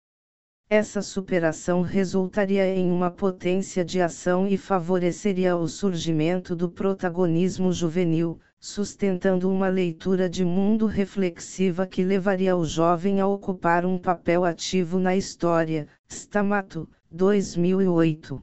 Essa superação resultaria em uma potência de ação e favoreceria o surgimento do protagonismo juvenil, sustentando uma leitura de mundo reflexiva que levaria o jovem a ocupar um papel ativo na história. Stamato, 2008.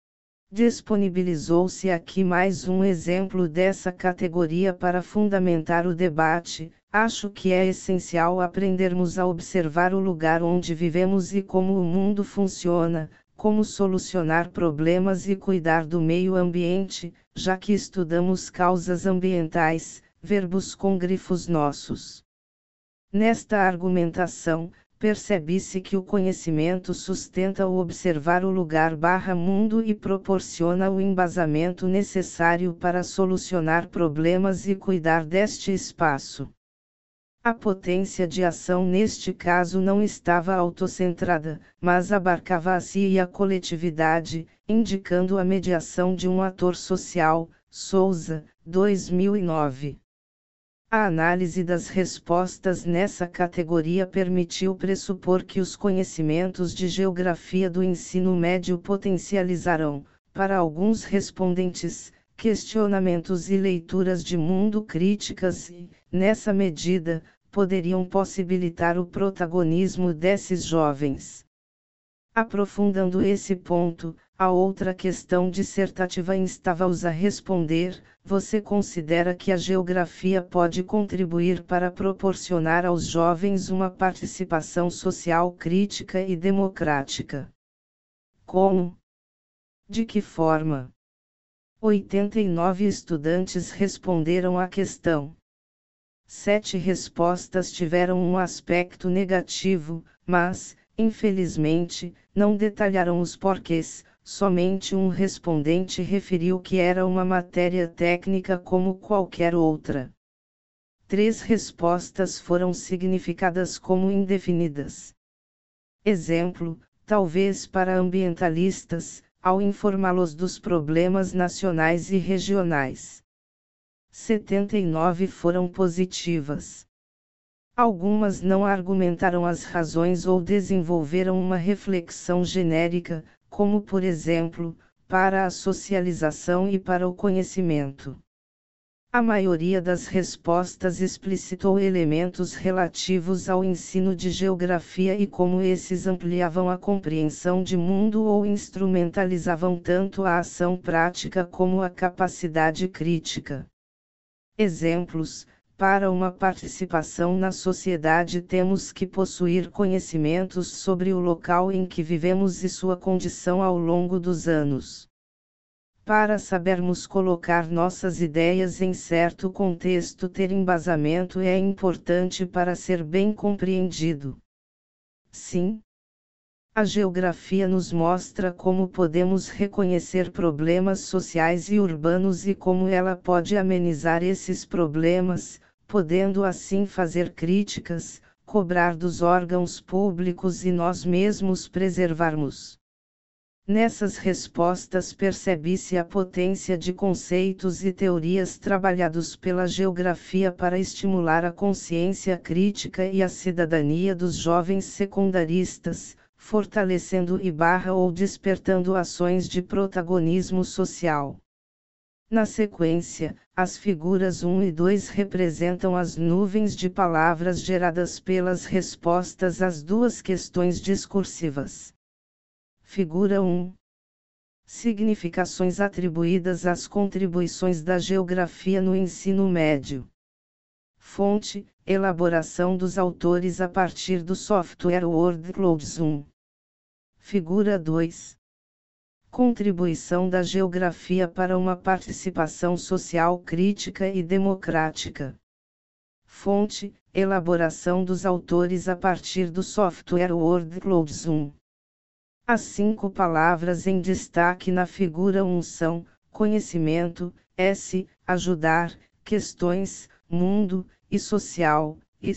Disponibilizou-se aqui mais um exemplo dessa categoria para fundamentar o debate. Acho que é essencial aprendermos a observar o lugar onde vivemos e como o mundo funciona, como solucionar problemas e cuidar do meio ambiente, já que estudamos causas ambientais, verbos com grifos nossos. Nesta argumentação, percebe-se que o conhecimento sustenta o observar o lugar/mundo e proporciona o embasamento necessário para solucionar problemas e cuidar deste espaço. A potência de ação neste caso não estava autocentrada, mas abarcava a si e a coletividade, indicando a mediação de um ator social. Souza, 2009. A análise das respostas nessa categoria permitiu pressupor que os conhecimentos de geografia do ensino médio potencializarão, para alguns respondentes, questionamentos e leituras de mundo críticas e, nessa medida, poderiam possibilitar o protagonismo desses jovens. Aprofundando esse ponto, a outra questão dissertativa instava-os a responder: você considera que a geografia pode contribuir para proporcionar aos jovens uma participação social crítica e democrática? Como? De que forma? 89 estudantes responderam à questão. 7 respostas tiveram um aspecto negativo, mas, infelizmente, não detalharam os porquês. Somente um respondente referiu que era uma matéria técnica como qualquer outra. 3 respostas foram significadas como indefinidas. Exemplo: talvez para ambientalistas, ao informá-los dos problemas nacionais e regionais. 79 foram positivas. Algumas não argumentaram as razões ou desenvolveram uma reflexão genérica, como por exemplo, para a socialização e para o conhecimento. A maioria das respostas explicitou elementos relativos ao ensino de geografia e como esses ampliavam a compreensão de mundo ou instrumentalizavam tanto a ação prática como a capacidade crítica. Exemplos: para uma participação na sociedade temos que possuir conhecimentos sobre o local em que vivemos e sua condição ao longo dos anos. Para sabermos colocar nossas ideias em certo contexto, ter embasamento é importante para ser bem compreendido. Sim. A geografia nos mostra como podemos reconhecer problemas sociais e urbanos e como ela pode amenizar esses problemas, podendo assim fazer críticas, cobrar dos órgãos públicos e nós mesmos preservarmos. Nessas respostas percebe-se a potência de conceitos e teorias trabalhados pela geografia para estimular a consciência crítica e a cidadania dos jovens secundaristas, fortalecendo ou despertando ações de protagonismo social. Na sequência, as figuras 1 e 2 representam as nuvens de palavras geradas pelas respostas às duas questões discursivas. Figura 1. Significações atribuídas às contribuições da geografia no ensino médio. Fonte: elaboração dos autores a partir do software WordClouds 1. Figura 2. Contribuição da geografia para uma participação social crítica e democrática. Fonte: elaboração dos autores a partir do software WordClouds 1. As 5 palavras em destaque na figura 1 são: conhecimento, ajudar, questões, mundo, e social,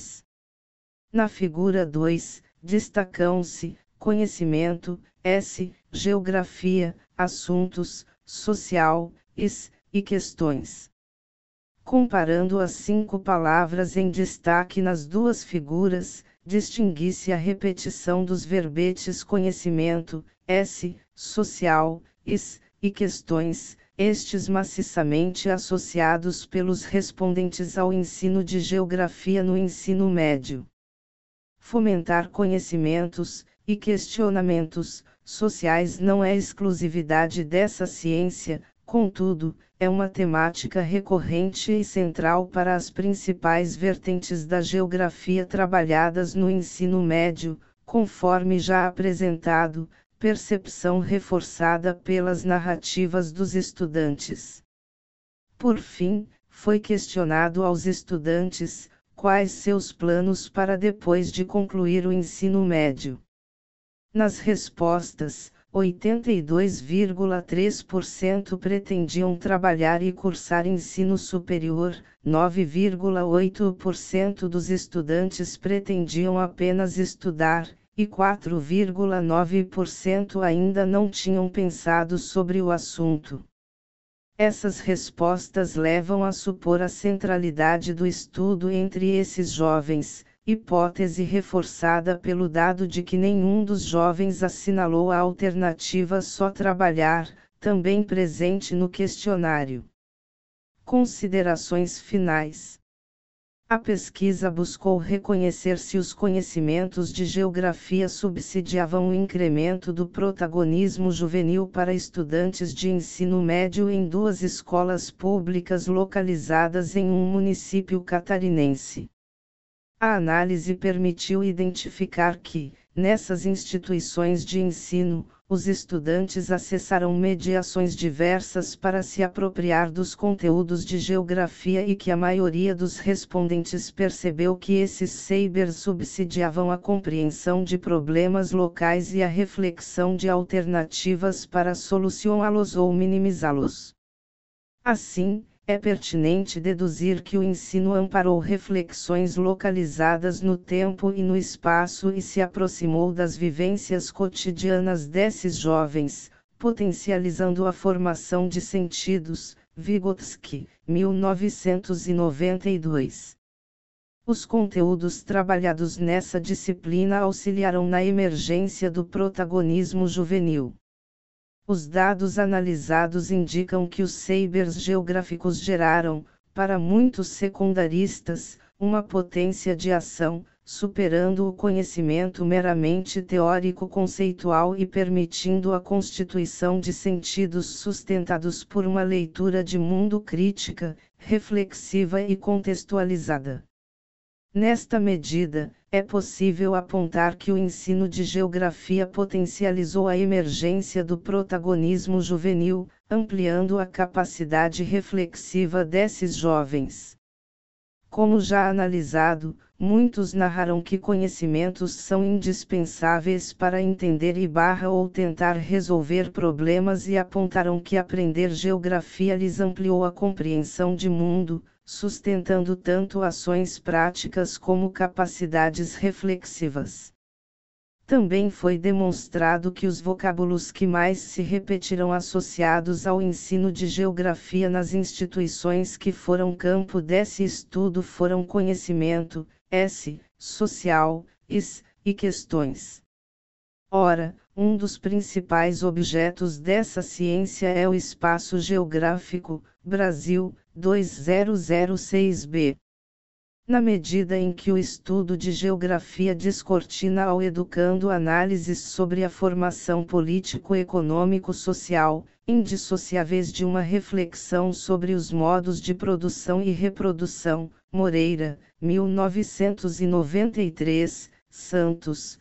Na figura 2, destacam-se: conhecimento, geografia, assuntos, social, e questões. Comparando as 5 palavras em destaque nas duas figuras, distingue-se a repetição dos verbetes conhecimento, social, e questões, estes maciçamente associados pelos respondentes ao ensino de geografia no ensino médio. Fomentar conhecimentos e questionamentos sociais não é exclusividade dessa ciência, contudo, é uma temática recorrente e central para as principais vertentes da geografia trabalhadas no ensino médio, conforme já apresentado, percepção reforçada pelas narrativas dos estudantes. Por fim, foi questionado aos estudantes, quais seus planos para depois de concluir o ensino médio. Nas respostas, 82,3% pretendiam trabalhar e cursar ensino superior, 9,8% dos estudantes pretendiam apenas estudar, e 4,9% ainda não tinham pensado sobre o assunto. Essas respostas levam a supor a centralidade do estudo entre esses jovens, hipótese reforçada pelo dado de que nenhum dos jovens assinalou a alternativa só trabalhar, também presente no questionário. Considerações finais. A pesquisa buscou reconhecer se os conhecimentos de geografia subsidiavam o incremento do protagonismo juvenil para estudantes de ensino médio em 2 escolas públicas localizadas em um município catarinense. A análise permitiu identificar que, nessas instituições de ensino, os estudantes acessaram mediações diversas para se apropriar dos conteúdos de geografia e que a maioria dos respondentes percebeu que esses sabers subsidiavam a compreensão de problemas locais e a reflexão de alternativas para solucioná-los ou minimizá-los. Assim, é pertinente deduzir que o ensino amparou reflexões localizadas no tempo e no espaço e se aproximou das vivências cotidianas desses jovens, potencializando a formação de sentidos. Vygotsky, 1992. Os conteúdos trabalhados nessa disciplina auxiliaram na emergência do protagonismo juvenil. Os dados analisados indicam que os sabers geográficos geraram, para muitos secundaristas, uma potência de ação, superando o conhecimento meramente teórico-conceitual e permitindo a constituição de sentidos sustentados por uma leitura de mundo crítica, reflexiva e contextualizada. Nesta medida, é possível apontar que o ensino de geografia potencializou a emergência do protagonismo juvenil, ampliando a capacidade reflexiva desses jovens. Como já analisado, muitos narraram que conhecimentos são indispensáveis para entender ou tentar resolver problemas e apontaram que aprender geografia lhes ampliou a compreensão de mundo, sustentando tanto ações práticas como capacidades reflexivas. Também foi demonstrado que os vocábulos que mais se repetiram associados ao ensino de geografia nas instituições que foram campo desse estudo foram conhecimento, social, e questões. Ora, um dos principais objetos dessa ciência é o espaço geográfico, Brasil, 2006b. Na medida em que o estudo de geografia descortina ao educando análises sobre a formação político-econômico-social, indissociáveis de uma reflexão sobre os modos de produção e reprodução, Moreira, 1993, Santos,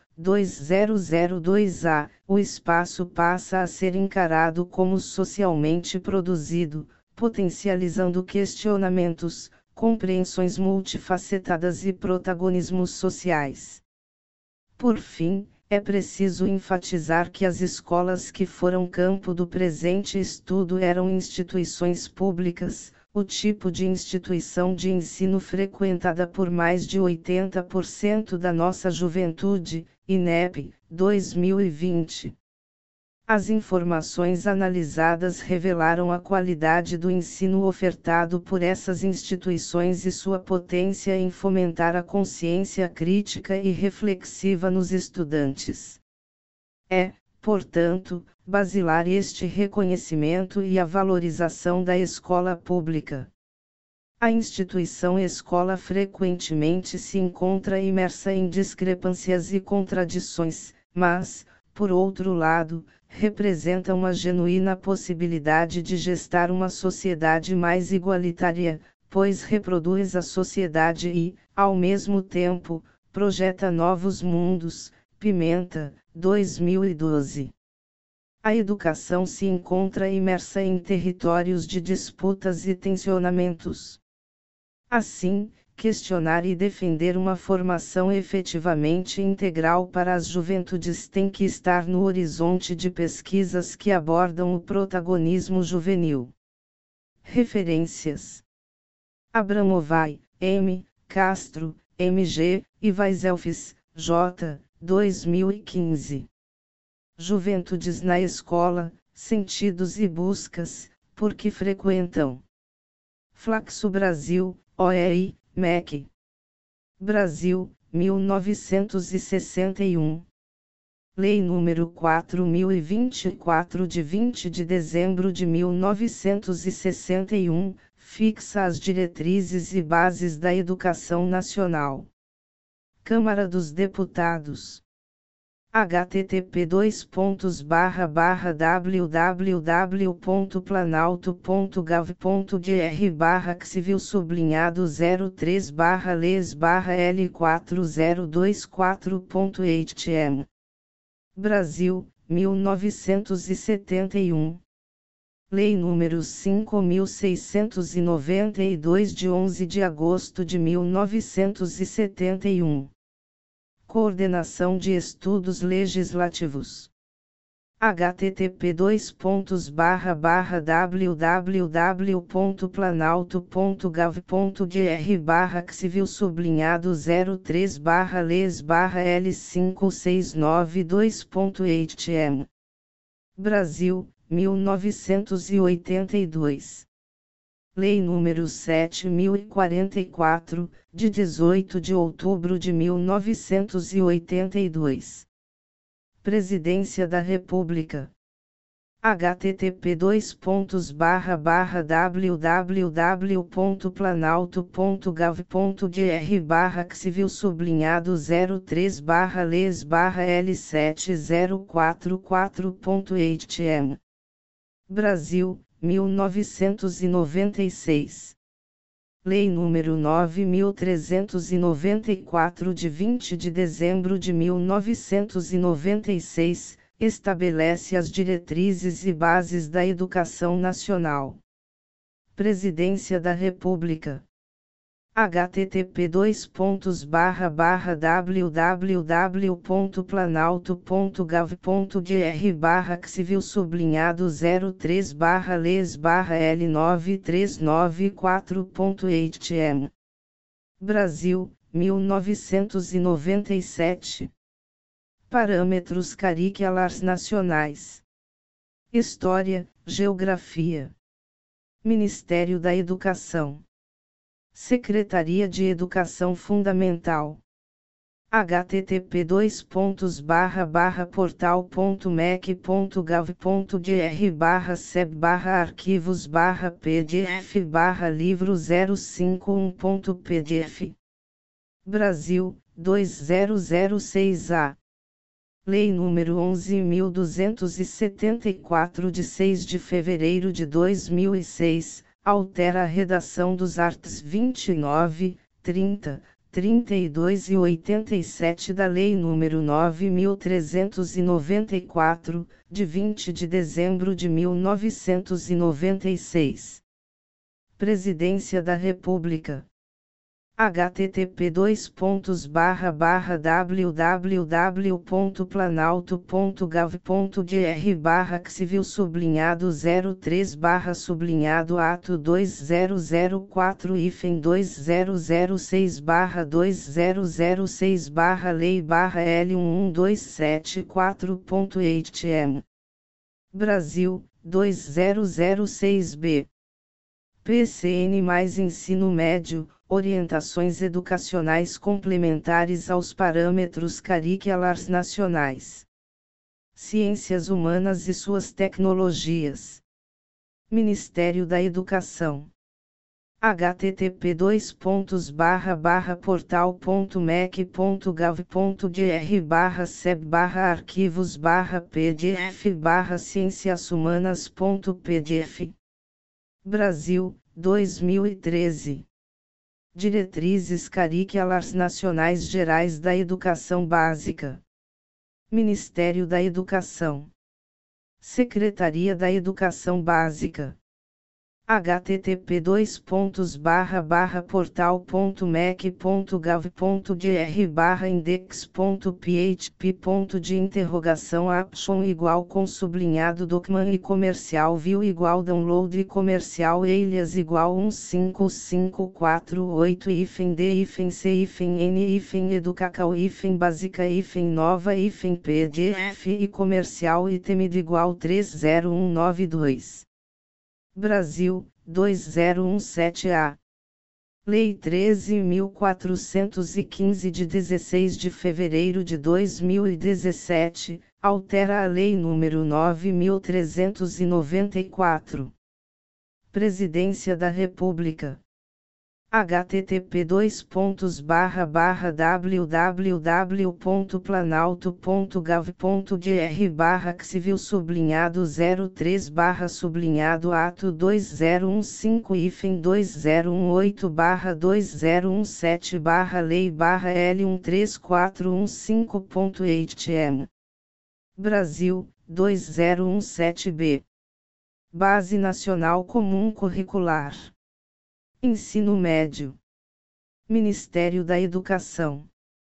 2002a, o espaço passa a ser encarado como socialmente produzido, potencializando questionamentos, compreensões multifacetadas e protagonismos sociais. Por fim, é preciso enfatizar que as escolas que foram campo do presente estudo eram instituições públicas, o tipo de instituição de ensino frequentada por mais de 80% da nossa juventude, INEP, 2020. As informações analisadas revelaram a qualidade do ensino ofertado por essas instituições e sua potência em fomentar a consciência crítica e reflexiva nos estudantes. É, portanto, basilar este reconhecimento e a valorização da escola pública. A instituição escola frequentemente se encontra imersa em discrepâncias e contradições, mas, por outro lado, representa uma genuína possibilidade de gestar uma sociedade mais igualitária, pois reproduz a sociedade e, ao mesmo tempo, projeta novos mundos. Pimenta, 2012. A educação se encontra imersa em territórios de disputas e tensionamentos. Assim, questionar e defender uma formação efetivamente integral para as juventudes tem que estar no horizonte de pesquisas que abordam o protagonismo juvenil. Referências: Abramovay, M., Castro, M.G., e Weisselfs, J., 2015. Juventudes na Escola, Sentidos e Buscas, por que frequentam? Flaxo Brasil, OEI, MEC. Brasil, 1961. Lei nº 4024 de 20 de dezembro de 1961, fixa as diretrizes e bases da educação nacional. Câmara dos Deputados. http://www.planalto.gov.br/civil-L4024.htm. Brasil, 1971. Lei nº 5.692 de 11 de agosto de 1971. Coordenação de Estudos Legislativos. http://www.planalto.gov.br/civil-L5692.htm. Brasil, 1982. Lei nº 7.044, de 18 de outubro de 1982. Presidência da República. http://www.planalto.gov.br/civil-L7044.htm. Brasil, 1996. Lei nº 9.394 de 20 de dezembro de 1996, estabelece as diretrizes e bases da educação nacional. Presidência da República. http://www.planalto.gov.br/civil-394.htm Brasil, 1997. Parâmetros curriculares nacionais. História, Geografia. Ministério da Educação. Secretaria de Educação Fundamental. http://portal.mec.gov.br/seb/arquivos/pdf/livro 051.pdf Brasil, 2006-A. Lei nº 11.274 de 6 de fevereiro de 2006, altera a redação dos arts. 29, 30, 32 e 87 da Lei nº 9.394, de 20 de dezembro de 1996. Presidência da República. http://www.planalto.gov.br/civil-03/ato 2006/2006/lei/L11274.htm Brasil, 2006-B. PCN mais Ensino Médio, Orientações Educacionais Complementares aos Parâmetros Curriculares Nacionais. Ciências Humanas e suas Tecnologias. Ministério da Educação. http://portal.mec.gov.br/seb/arquivos/pdf/cienciashumanas.pdf Brasil, 2013. Diretrizes Curriculares Nacionais Gerais da Educação Básica. Ministério da Educação. Secretaria da Educação Básica. http://portal.mec.gov.br/index.php.de-option = sublinhado document e comercial view = download e comercial alias = 15548 -d-c -n -educacau -básica -nova -pdf e comercial itemid = 30192. Brasil, 2017-A. Lei 13.415 de 16 de fevereiro de 2017, altera a Lei nº 9.394. Presidência da República. http://www.planalto.gov.br/civil-03/ato 2015-2018-2017/lei/L13415.htm Brasil, 2017-B. Base Nacional Comum Curricular. Ensino Médio. Ministério da Educação.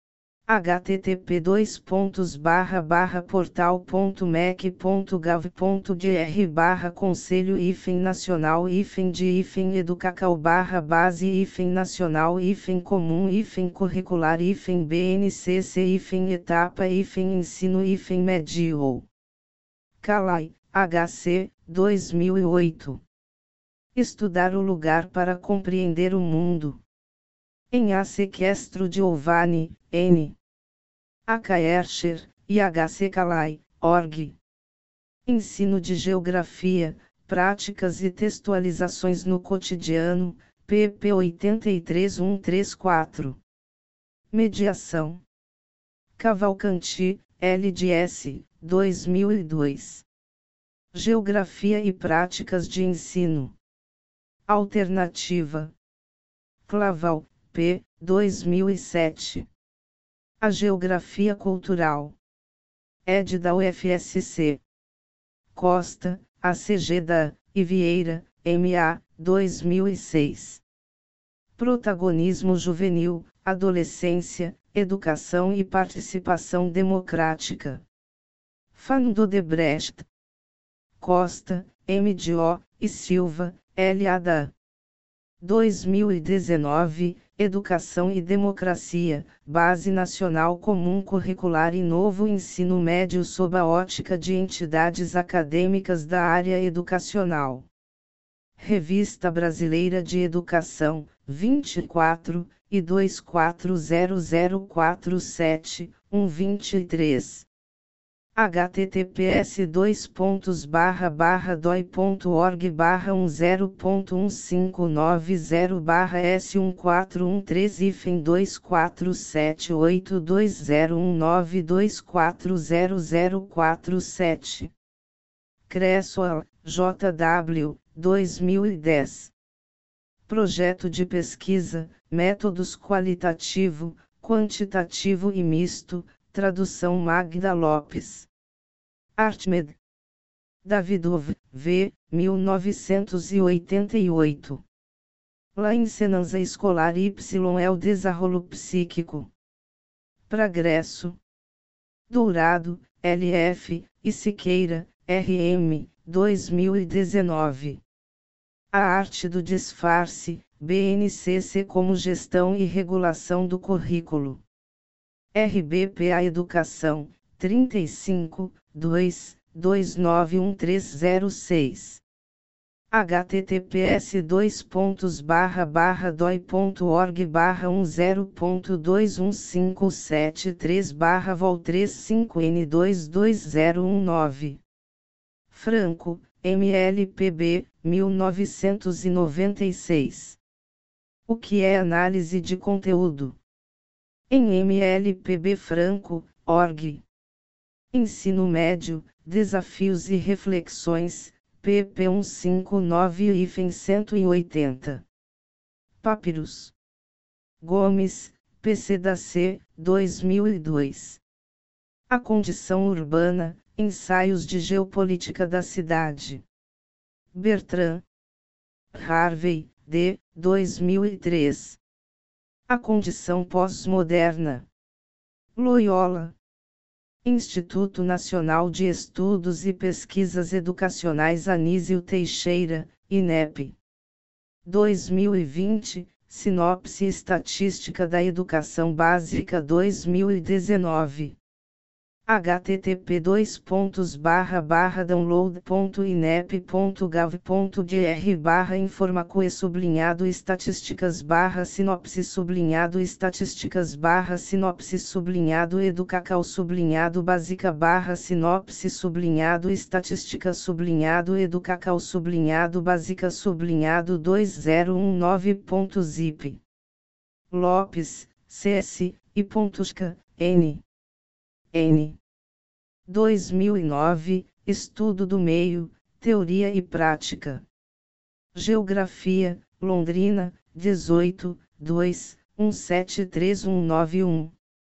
http://portal.mec.gov.br/conselho nacional de educacau/base nacional comum curricular BNCC etapa ensino médio. Calai, HC, 2008. Estudar o lugar para compreender o mundo. Em A. Sequestro de Giovanni, N. H. Escher, e H.C. Calai, org. Ensino de Geografia, Práticas e Textualizações no Cotidiano, pp. 83-134. Mediação. Cavalcanti, L.D.S., 2002. Geografia e Práticas de Ensino. Alternativa. Claval, P. 2007. A Geografia Cultural. Ed. da UFSC. Costa, ACG da, e Vieira, M.A., 2006. Protagonismo juvenil, adolescência, educação e participação democrática. Van Dordrecht, Costa, M.D.O. e Silva, L.A.D.A. 2019, Educação e Democracia, Base Nacional Comum Curricular e Novo Ensino Médio sob a ótica de entidades acadêmicas da área educacional. Revista Brasileira de Educação, 24, e 240047, 123. https://doi.org/10410141019240047. Creswell, J.W., 2010. Projeto de pesquisa, métodos qualitativo, quantitativo e misto, tradução Magda Lopes. Artmed. Davidov, V. 1988. La ensinança escolar y é o desenvolvimento psíquico. Progresso. Dourado, L.F., e Siqueira, R.M., 2019. A arte do disfarce, BNCC como gestão e regulação do currículo. RBPA Educação, 35, 2, 291306. https://doi.org/104215773/vol35n22019. Franco, MLPB, 1996. O que é análise de conteúdo? Em MLPB Franco, org. Ensino Médio, Desafios e Reflexões, pp 159-180. Papyrus. Gomes, PCDAC, 2002. A Condição Urbana, Ensaios de Geopolítica da Cidade. Bertrand. Harvey, D., 2003. A Condição Pós-Moderna. Loyola. Instituto Nacional de Estudos e Pesquisas Educacionais Anísio Teixeira, INEP. 2020, Sinopse Estatística da Educação Básica 2019. http://download.inep.gov.br/sinopse-educacal-2019-educacal-2019 Lopes, C.S., e Pontusca, N. 2009, Estudo do Meio, Teoria e Prática. Geografia, Londrina, 18, 2, 173191.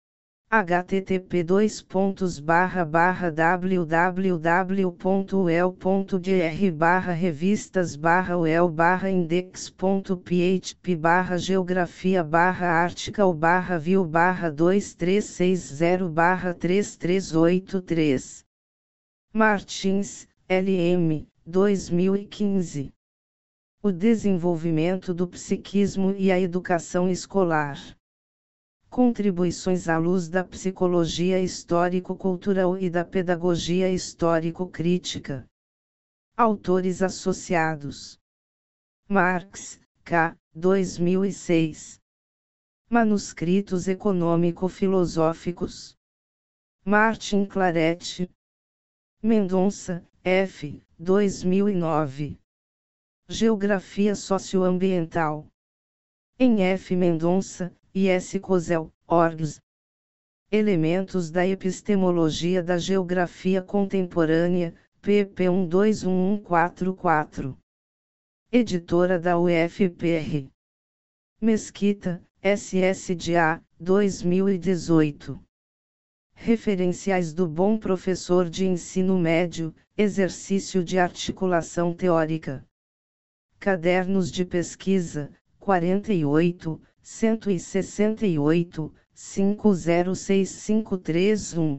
http://www.el.gr/revistas/uel/index.php/geografia/article/view/2360/3383. Martins, L.M., 2015. O desenvolvimento do psiquismo e a educação escolar. Contribuições à luz da psicologia histórico-cultural e da pedagogia histórico-crítica. Autores associados. Marx, K., 2006. Manuscritos econômico-filosóficos. Martin Claret. Mendonça, F., 2009. Geografia Socioambiental. Em F. Mendonça, e S. Cosel, orgs. Elementos da Epistemologia da Geografia Contemporânea, pp. 121144. Editora da UFPR. Mesquita, SSDA, 2018. Referenciais do Bom Professor de Ensino Médio, Exercício de Articulação Teórica. Cadernos de Pesquisa, 48, 168, 506531.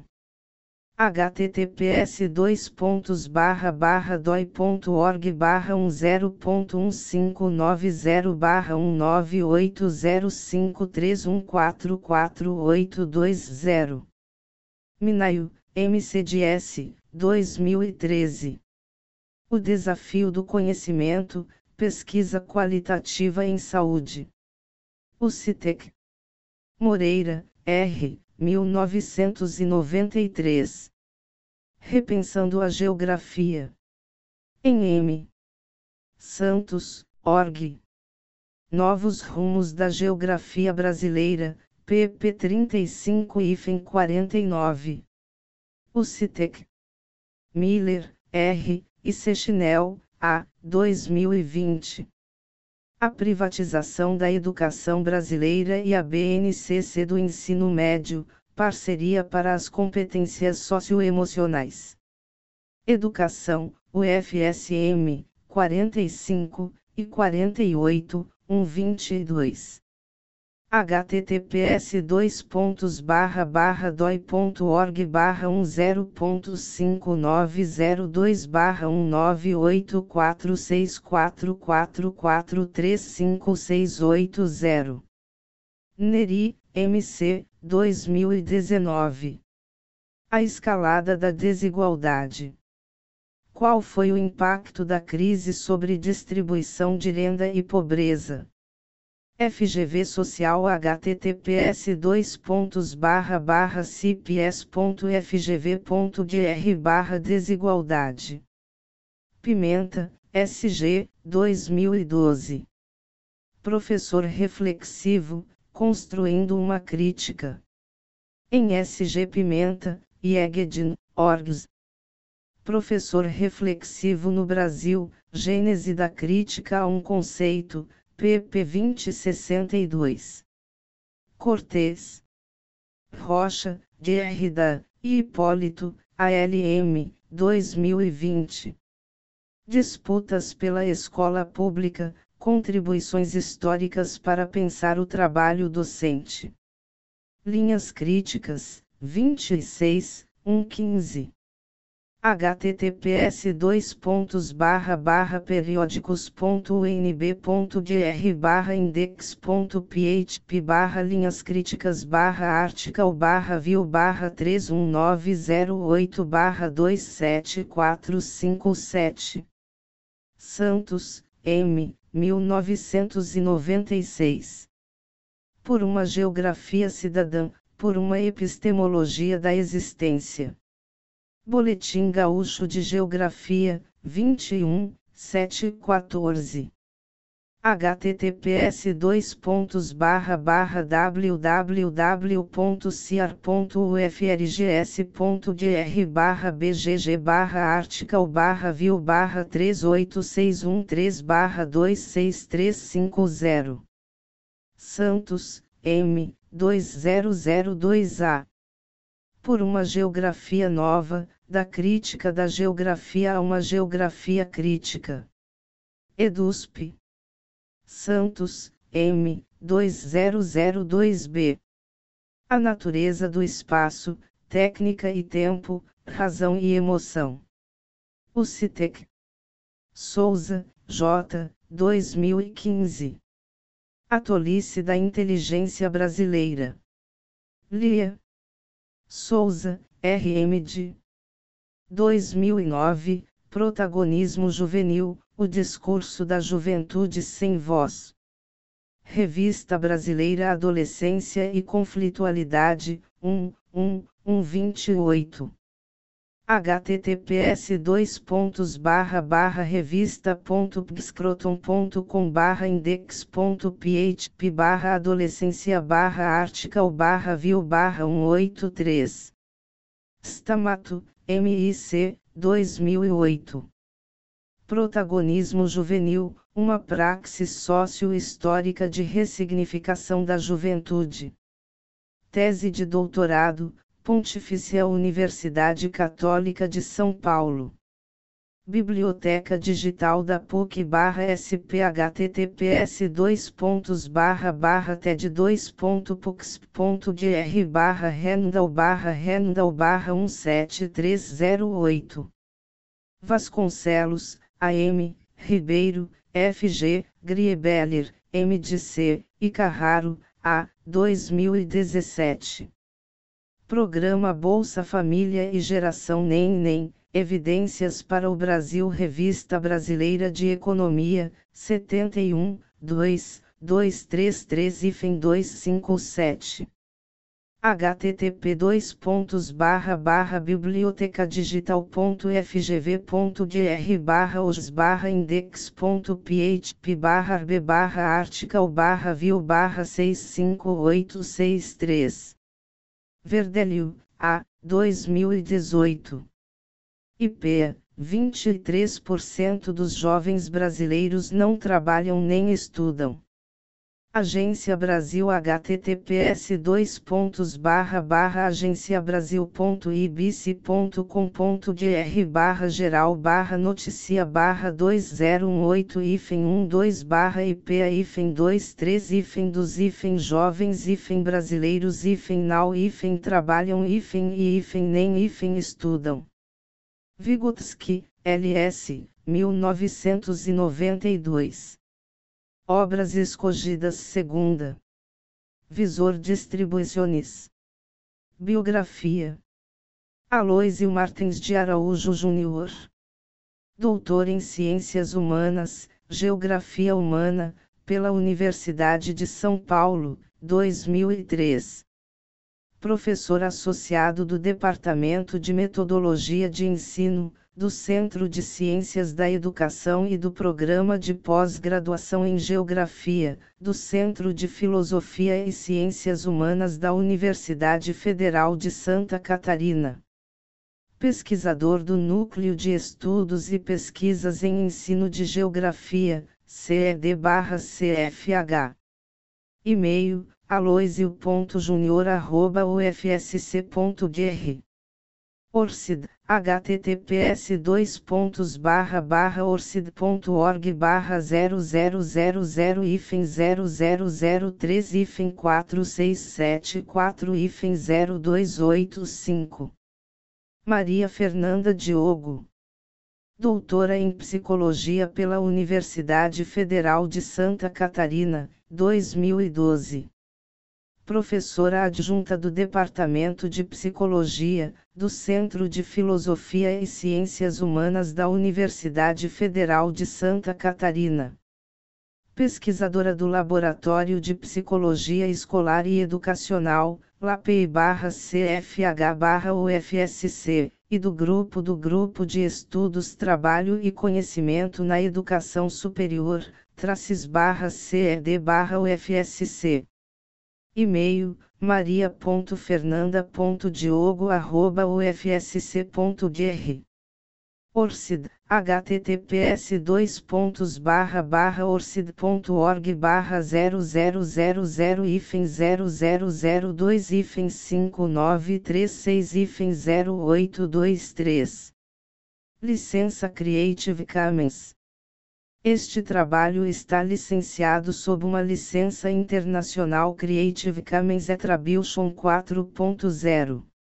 https://doi.org/1080531448820. Minayu, MCDS, 2013. O desafio do conhecimento, pesquisa qualitativa em saúde. O CITEC. Moreira, R., 1993. Repensando a geografia. Em M. Santos, org. Novos rumos da geografia brasileira, pp 35-49. O CITEC. Miller, R., e Sechinel, A., 2020. A privatização da educação brasileira e a BNCC do ensino médio, parceria para as competências socioemocionais. Educação, UFSM, 45, e 48, 122. https://doi.org/10.5902.1984644435680. Neri, MC, 2019. A escalada da desigualdade. Qual foi o impacto da crise sobre distribuição de renda e pobreza? FGV Social https://cips.fgv.gr/desigualdade. Pimenta, SG, 2012. Professor reflexivo, construindo uma crítica. Em SG Pimenta, IEGED, orgs. Professor reflexivo no Brasil, Gênese da crítica a um conceito, pp 2062. Cortês. Rocha, Derrida, e Hipólito, ALM, 2020. Disputas pela escola pública, contribuições históricas para pensar o trabalho docente. Linhas críticas, 26, 115. https://periódicos.unb.gr/index.php/linhas críticas/article/view/31908/27457. Santos, M., 1996. Por uma geografia cidadã, por uma epistemologia da existência. Boletim Gaúcho de Geografia, 21, 714. https://www.ciar.ufrgs.gr/bgg/article/view/3826350. Santos, M., 2002A. Por uma geografia nova, da crítica da geografia a uma geografia crítica. EDUSP. Santos, M., 2002B. A natureza do espaço, técnica e tempo, razão e emoção. O CITEC. Souza, J., 2015. A tolice da inteligência brasileira. Lia. Souza, R.M.D. 2009, Protagonismo Juvenil, o discurso da juventude sem voz. Revista Brasileira Adolescência e Conflitualidade, 1/28. https://revista.psicroton.com/index.php/article/view/183. Stamato, MIC, 2008. Protagonismo Juvenil, uma praxis sócio-histórica de ressignificação da juventude. Tese de doutorado, Pontifícia Universidade Católica de São Paulo. Biblioteca Digital da PUC/SP https://ted2.br/handle/17308 Vasconcelos, A.M., Ribeiro, F.G., Griebeler, M.Dic., e Carraro, A. 2017. Programa Bolsa Família e Geração NEM, Evidências para o Brasil. Revista Brasileira de Economia, 71, 233-257. http://biblioteca-digital.fgv.gr/os/index.php/article/view/65863. Verdelho, A. 2018. IPEA: 23% dos jovens brasileiros não trabalham nem estudam. Agência Brasil https://http://geral/noticia/201/IPEA-2 Vygotsky, L.S., 1992. Obras escolhidas segunda. Visor Distribuições. Biografia. Aloysio Martins de Araújo Júnior. Doutor em Ciências Humanas, Geografia Humana, pela Universidade de São Paulo, 2003. Professor associado do Departamento de Metodologia de Ensino, do Centro de Ciências da Educação e do Programa de Pós-Graduação em Geografia, do Centro de Filosofia e Ciências Humanas da Universidade Federal de Santa Catarina. Pesquisador do Núcleo de Estudos e Pesquisas em Ensino de Geografia, CED/CFH. E-mail: aloysio.junior@ufsc.br. ORCID, https://orcid.org/0003-467402885. Maria Fernanda Diogo. Doutora em Psicologia pela Universidade Federal de Santa Catarina, 2012. Professora adjunta do Departamento de Psicologia, do Centro de Filosofia e Ciências Humanas da Universidade Federal de Santa Catarina. Pesquisadora do Laboratório de Psicologia Escolar e Educacional, LAPEI/CFH/UFSC, e do Grupo de Estudos Trabalho e Conhecimento na Educação Superior, TRACES/CED/UFSC. E-mail: maria.fernanda.diogo@ufsc.br. ORCID, https://orcid.org/0000-5936-0823. Licença Creative Commons. Este trabalho está licenciado sob uma licença internacional Creative Commons Attribution 4.0.